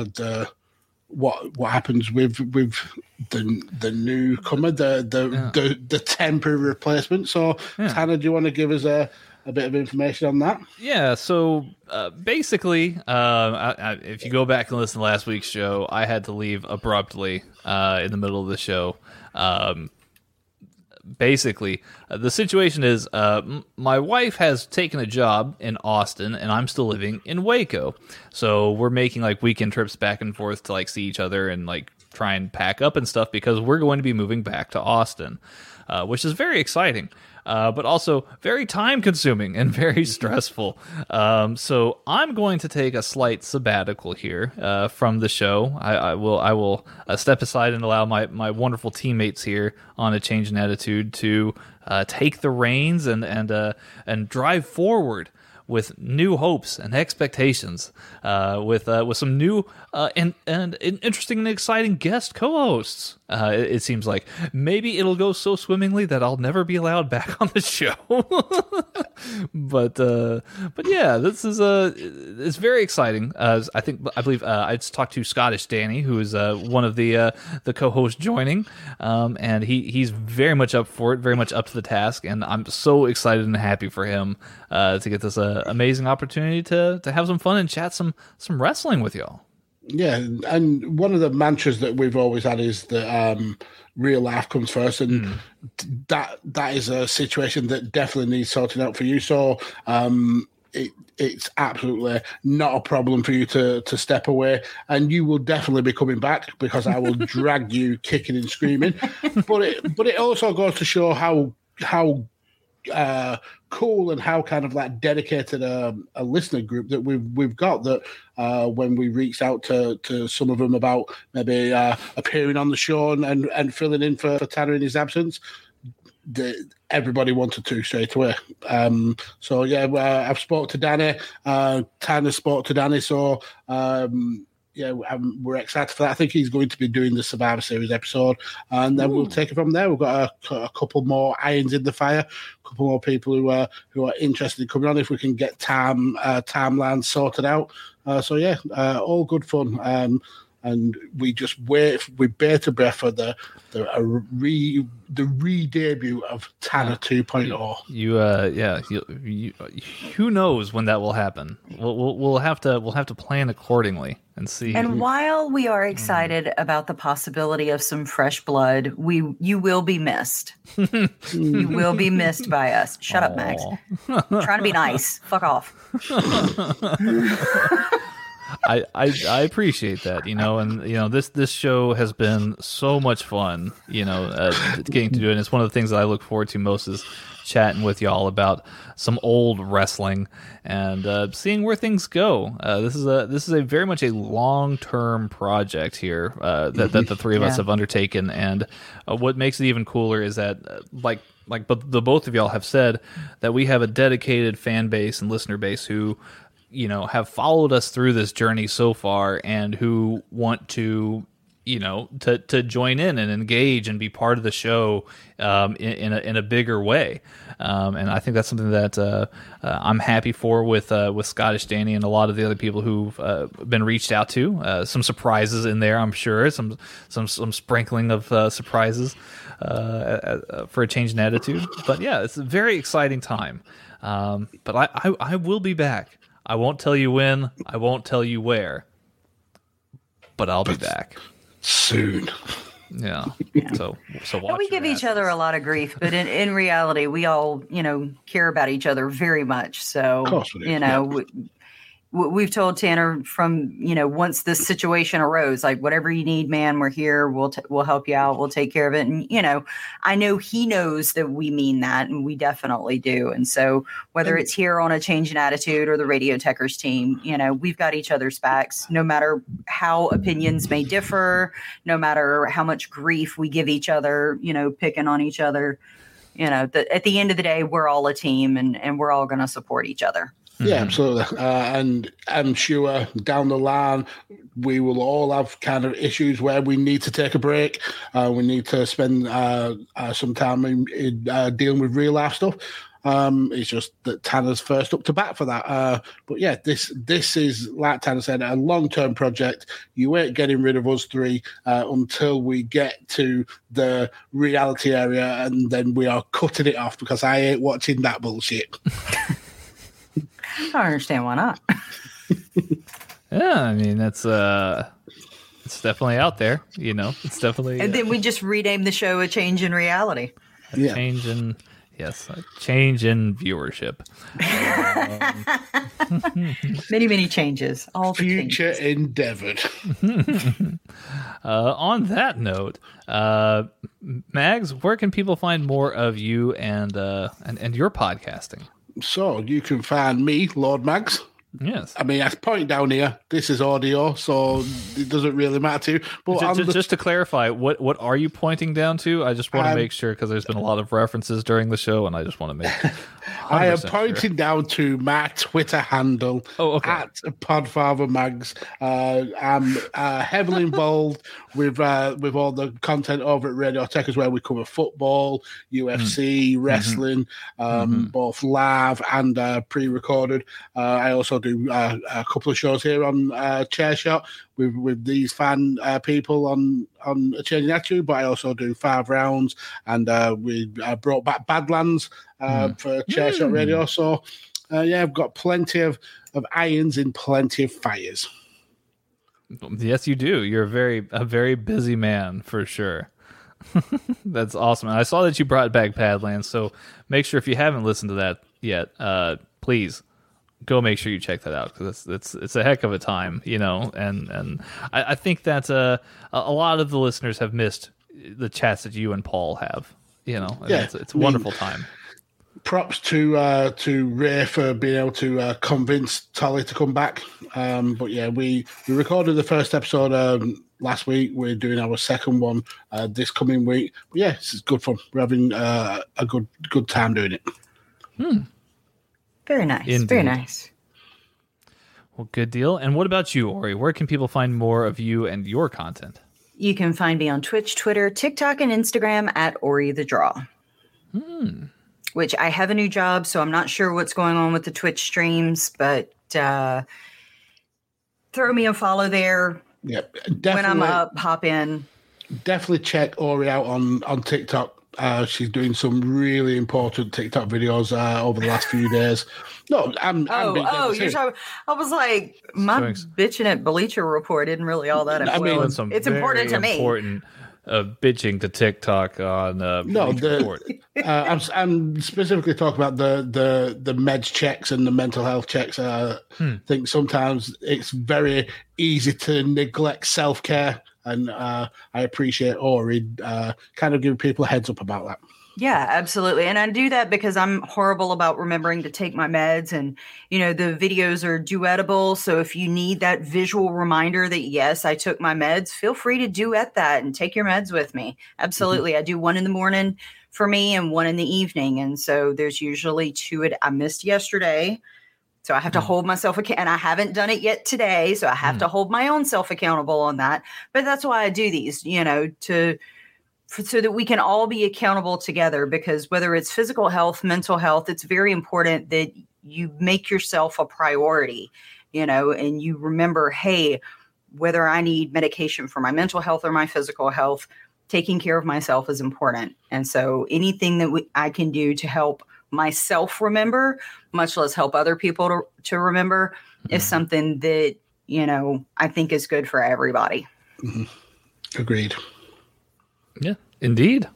Speaker 4: what happens with the newcomer, the temporary replacement. So, Tanner, do you want to give us a bit of information on that?
Speaker 3: Yeah, so basically, if you go back and listen to last week's show, I had to leave abruptly in the middle of the show. Basically, the situation is my wife has taken a job in Austin, and I'm still living in Waco. So we're making like weekend trips back and forth to like see each other and like try and pack up and stuff because we're going to be moving back to Austin, which is very exciting. But also very time-consuming and very stressful. So I'm going to take a slight sabbatical here from the show. I will step aside and allow my wonderful teammates here on A Change in Attitude to take the reins and drive forward with new hopes and expectations, with some new and interesting and exciting guest co-hosts. It seems like maybe it'll go so swimmingly that I'll never be allowed back on the show. but yeah, this is it's very exciting. I believe I just talked to Scottish Danny, who is one of the co-hosts joining, and he's very much up for it, very much up to the task, and I'm so excited and happy for him to get this amazing opportunity to have some fun and chat some wrestling with y'all.
Speaker 4: Yeah, and one of the mantras that we've always had is that real life comes first, and that is a situation that definitely needs sorting out for you. So it's absolutely not a problem for you to step away, and you will definitely be coming back because I will drag you kicking and screaming. But it also goes to show how cool and how kind of like dedicated a listener group that we've got, that when we reached out to some of them about maybe appearing on the show and filling in for Tanner in his absence, everybody wanted to straight away. So yeah, I've spoke to Danny, Tanner spoke to Danny, so yeah, we're excited for that. I think he's going to be doing the Survivor Series episode, and then we'll take it from there. We've got a couple more irons in the fire, a couple more people who are interested in coming on if we can get timelines sorted out. So yeah, all good fun. And we just wait with bated breath for the re-debut of Tanner 2.0.
Speaker 3: Who knows when that will happen? We'll have to plan accordingly and see.
Speaker 5: And while we are excited about the possibility of some fresh blood, you will be missed. You will be missed by us. Shut up, Max. I'm trying to be nice. Fuck off.
Speaker 3: I appreciate that, and this show has been so much fun, getting to do it. And it's one of the things that I look forward to most is chatting with y'all about some old wrestling and seeing where things go. This is a very much a long-term project here that the three of us have undertaken, and what makes it even cooler is that the both of y'all have said that we have a dedicated fan base and listener base who have followed us through this journey so far and who want to join in and engage and be part of the show in a bigger way. And I think that's something that I'm happy for with Scottish Danny and a lot of the other people who've been reached out to. Some surprises in there, I'm sure. Some sprinkling of surprises for a change in attitude. But yeah, it's a very exciting time. But I will be back. I won't tell you when. I won't tell you where. But I'll be back
Speaker 4: soon.
Speaker 3: Yeah. So watch.
Speaker 5: We give each other a lot of grief, but in reality, we all care about each other very much. So we've told Tanner from, once this situation arose, like, whatever you need, man, we're here. We'll help you out. We'll take care of it. And, I know he knows that we mean that, and we definitely do. And so whether it's here on A Change in Attitude or the Radio Techers team, we've got each other's backs, no matter how opinions may differ, no matter how much grief we give each other, picking on each other. At the end of the day, we're all a team, and we're all going to support each other.
Speaker 4: Yeah, absolutely. And I'm sure down the line, we will all have kind of issues where we need to take a break. We need to spend some time in dealing with real life stuff. It's just that Tanner's first up to bat for that. But yeah, this is, like Tanner said, a long-term project. You ain't getting rid of us three until we get to the reality area, and then we are cutting it off, because I ain't watching that bullshit.
Speaker 5: I don't understand why not.
Speaker 3: Yeah, I mean, it's definitely out there, It's definitely,
Speaker 5: and then we just rename the show A Change in Reality.
Speaker 3: A change in viewership.
Speaker 5: Many changes. All the
Speaker 4: future
Speaker 5: changes.
Speaker 4: endeavored.
Speaker 3: On that note, Mags, where can people find more of you and your podcasting?
Speaker 4: So you can find me, Lord Mags.
Speaker 3: Yes.
Speaker 4: I mean, I point down here. This is audio, so it doesn't really matter to you. But
Speaker 3: just to clarify, what are you pointing down to? I just want to make sure, because there's been a lot of references during the show, and I just want to make
Speaker 4: I am pointing down to my Twitter handle at Podfather Mags. I'm heavily involved with all the content over at Radio Techers, where we cover football, UFC, wrestling, both live and pre-recorded. I also do a couple of shows here on Chairshot with these fan people on A Change in Attitude, but I also do 5 rounds, and we brought back Badlands for Chairshot Radio. So I've got plenty of irons in plenty of fires.
Speaker 3: Yes, you do. You're a very busy man, for sure. That's awesome. And I saw that you brought back Badlands, so make sure, if you haven't listened to that yet, please go make sure you check that out, because it's a heck of a time, and I think that a lot of the listeners have missed the chats that you and Paul have. It's a wonderful time.
Speaker 4: Props to Ray for being able to convince Tolly to come back. But yeah, we recorded the first episode last week. We're doing our second one this coming week. But yeah, it's good fun. We're having a good time doing it.
Speaker 5: Very nice.
Speaker 3: Indeed.
Speaker 5: Very nice.
Speaker 3: Well, good deal. And what about you, Ori? Where can people find more of you and your content?
Speaker 5: You can find me on Twitch, Twitter, TikTok, and Instagram at Ori the Draw. Which I have a new job, so I'm not sure what's going on with the Twitch streams, but throw me a follow there.
Speaker 4: Yep,
Speaker 5: when I'm up, hop in.
Speaker 4: Definitely check Ori out on TikTok. She's doing some really important TikTok videos over the last few days. No, I'm you're talking. I was like, my bitching at Bleacher Report isn't really all that important. It's important to me.
Speaker 3: Important bitching to TikTok on Bleacher Report.
Speaker 4: I'm specifically talking about the meds checks and the mental health checks. I think sometimes it's very easy to neglect self-care. And I appreciate Ori kind of giving people a heads up about that.
Speaker 5: Yeah, absolutely. And I do that because I'm horrible about remembering to take my meds. And, the videos are duetable. So if you need that visual reminder that, yes, I took my meds, feel free to duet that and take your meds with me. Absolutely. I do one in the morning for me and one in the evening. And so there's usually 2 I missed yesterday. So I have to hold myself accountable, and I haven't done it yet today. So I have to hold my own self accountable on that. But that's why I do these, so that we can all be accountable together, because whether it's physical health, mental health, it's very important that you make yourself a priority, and you remember, hey, whether I need medication for my mental health or my physical health, taking care of myself is important. And so anything that I can do to help myself remember, much less help other people to remember, is something that, I think is good for everybody.
Speaker 4: Agreed.
Speaker 3: Yeah, indeed.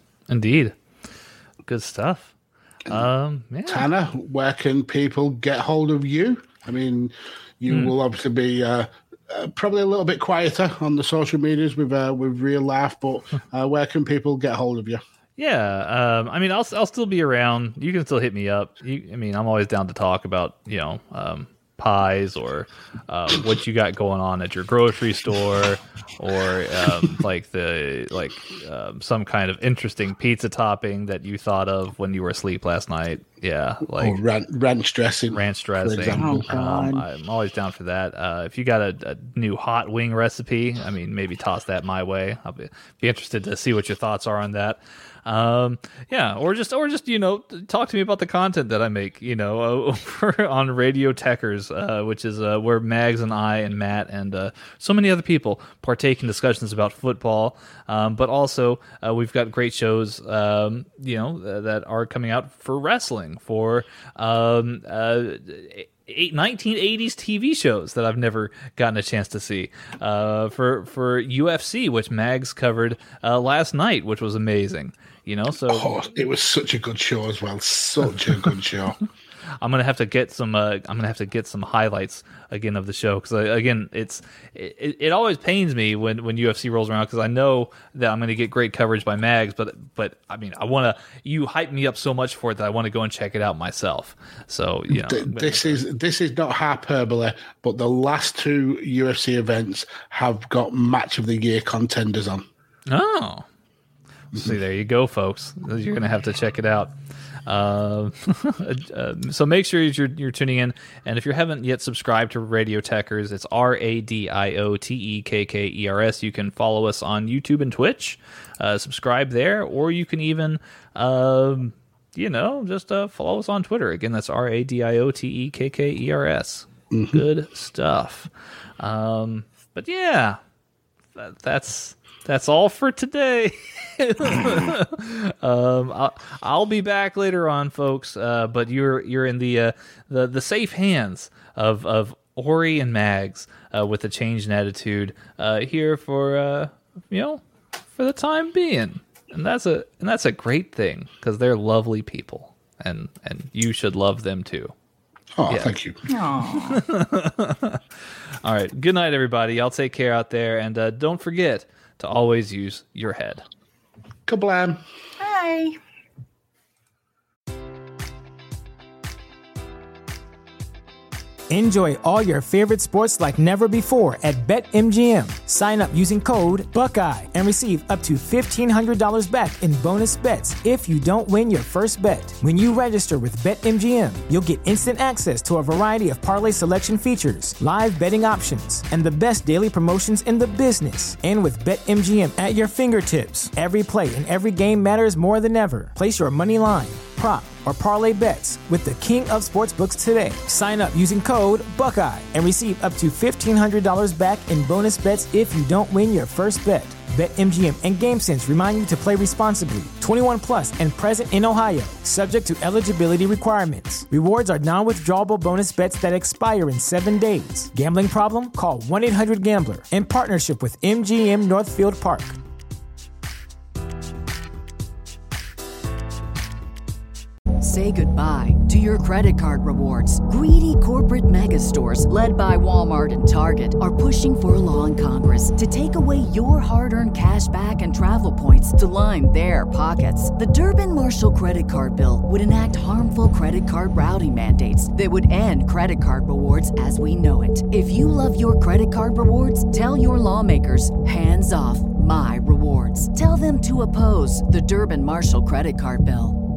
Speaker 3: Good stuff.
Speaker 4: Tanner, where can people get hold of you? I mean, you will obviously be probably a little bit quieter on the social medias with Real Life, but where can people get hold of you?
Speaker 3: Yeah, I mean, I'll still be around. You can still hit me up. I mean, I'm always down to talk about, pies or what you got going on at your grocery store, or some kind of interesting pizza topping that you thought of when you were asleep last night. Yeah, like
Speaker 4: ranch dressing.
Speaker 3: Ranch dressing.
Speaker 5: Oh, God.
Speaker 3: I'm always down for that. If you got a new hot wing recipe, I mean, maybe toss that my way. I'll be interested to see what your thoughts are on that. Or just talk to me about the content that I make, over on Radio Techers, which is where Mags and I and Matt and so many other people partake in discussions about football. But also we've got great shows, that are coming out for wrestling, for 1980s TV shows that I've never gotten a chance to see, for UFC, which Mags covered last night, which was amazing.
Speaker 4: It was such a good show as well. Such a good show.
Speaker 3: I'm gonna have to get some. I'm gonna have to get some highlights again of the show, because again, it always pains me when UFC rolls around, because I know that I'm gonna get great coverage by Mags, but I mean, you hype me up so much for it that I want to go and check it out myself. So
Speaker 4: this is not hyperbole, but the last two UFC events have got match of the year contenders on.
Speaker 3: Oh. See, there you go, folks. You're going to have to check it out. So make sure you're tuning in. And if you haven't yet subscribed to Radio Techers, it's RadioTekkers. You can follow us on YouTube and Twitch. Subscribe there, or you can even, just follow us on Twitter. Again, that's RadioTekkers. Mm-hmm. Good stuff. But yeah, that's all for today. I'll be back later on, folks. But you're in the safe hands of Ori and Mags with a change in attitude here for the time being, and that's a great thing, because they're lovely people, and you should love them too.
Speaker 4: Oh, yeah. Thank you.
Speaker 3: All right. Good night, everybody. Y'all take care out there, and don't forget to always use your head.
Speaker 4: Kablam.
Speaker 5: Hi.
Speaker 1: Enjoy all your favorite sports like never before at BetMGM. Sign up using code Buckeye and receive up to $1,500 back in bonus bets if you don't win your first bet. When you register with BetMGM, you'll get instant access to a variety of parlay selection features, live betting options, and the best daily promotions in the business. And with BetMGM at your fingertips, every play and every game matters more than ever. Place your money line, prop, or parlay bets with the king of sportsbooks today. Sign up using code Buckeye and receive up to $1,500 back in bonus bets if you don't win your first bet. BetMGM and GameSense remind you to play responsibly. 21 plus and present in Ohio, subject to eligibility requirements. Rewards are non-withdrawable bonus bets that expire in 7 days. Gambling problem? Call 1-800-GAMBLER. In partnership with MGM Northfield Park.
Speaker 2: Say goodbye to your credit card rewards. Greedy corporate mega stores, led by Walmart and Target, are pushing for a law in Congress to take away your hard-earned cash back and travel points to line their pockets. The Durbin-Marshall credit card bill would enact harmful credit card routing mandates that would end credit card rewards as we know it. If you love your credit card rewards, tell your lawmakers, hands off my rewards. Tell them to oppose the Durbin-Marshall credit card bill.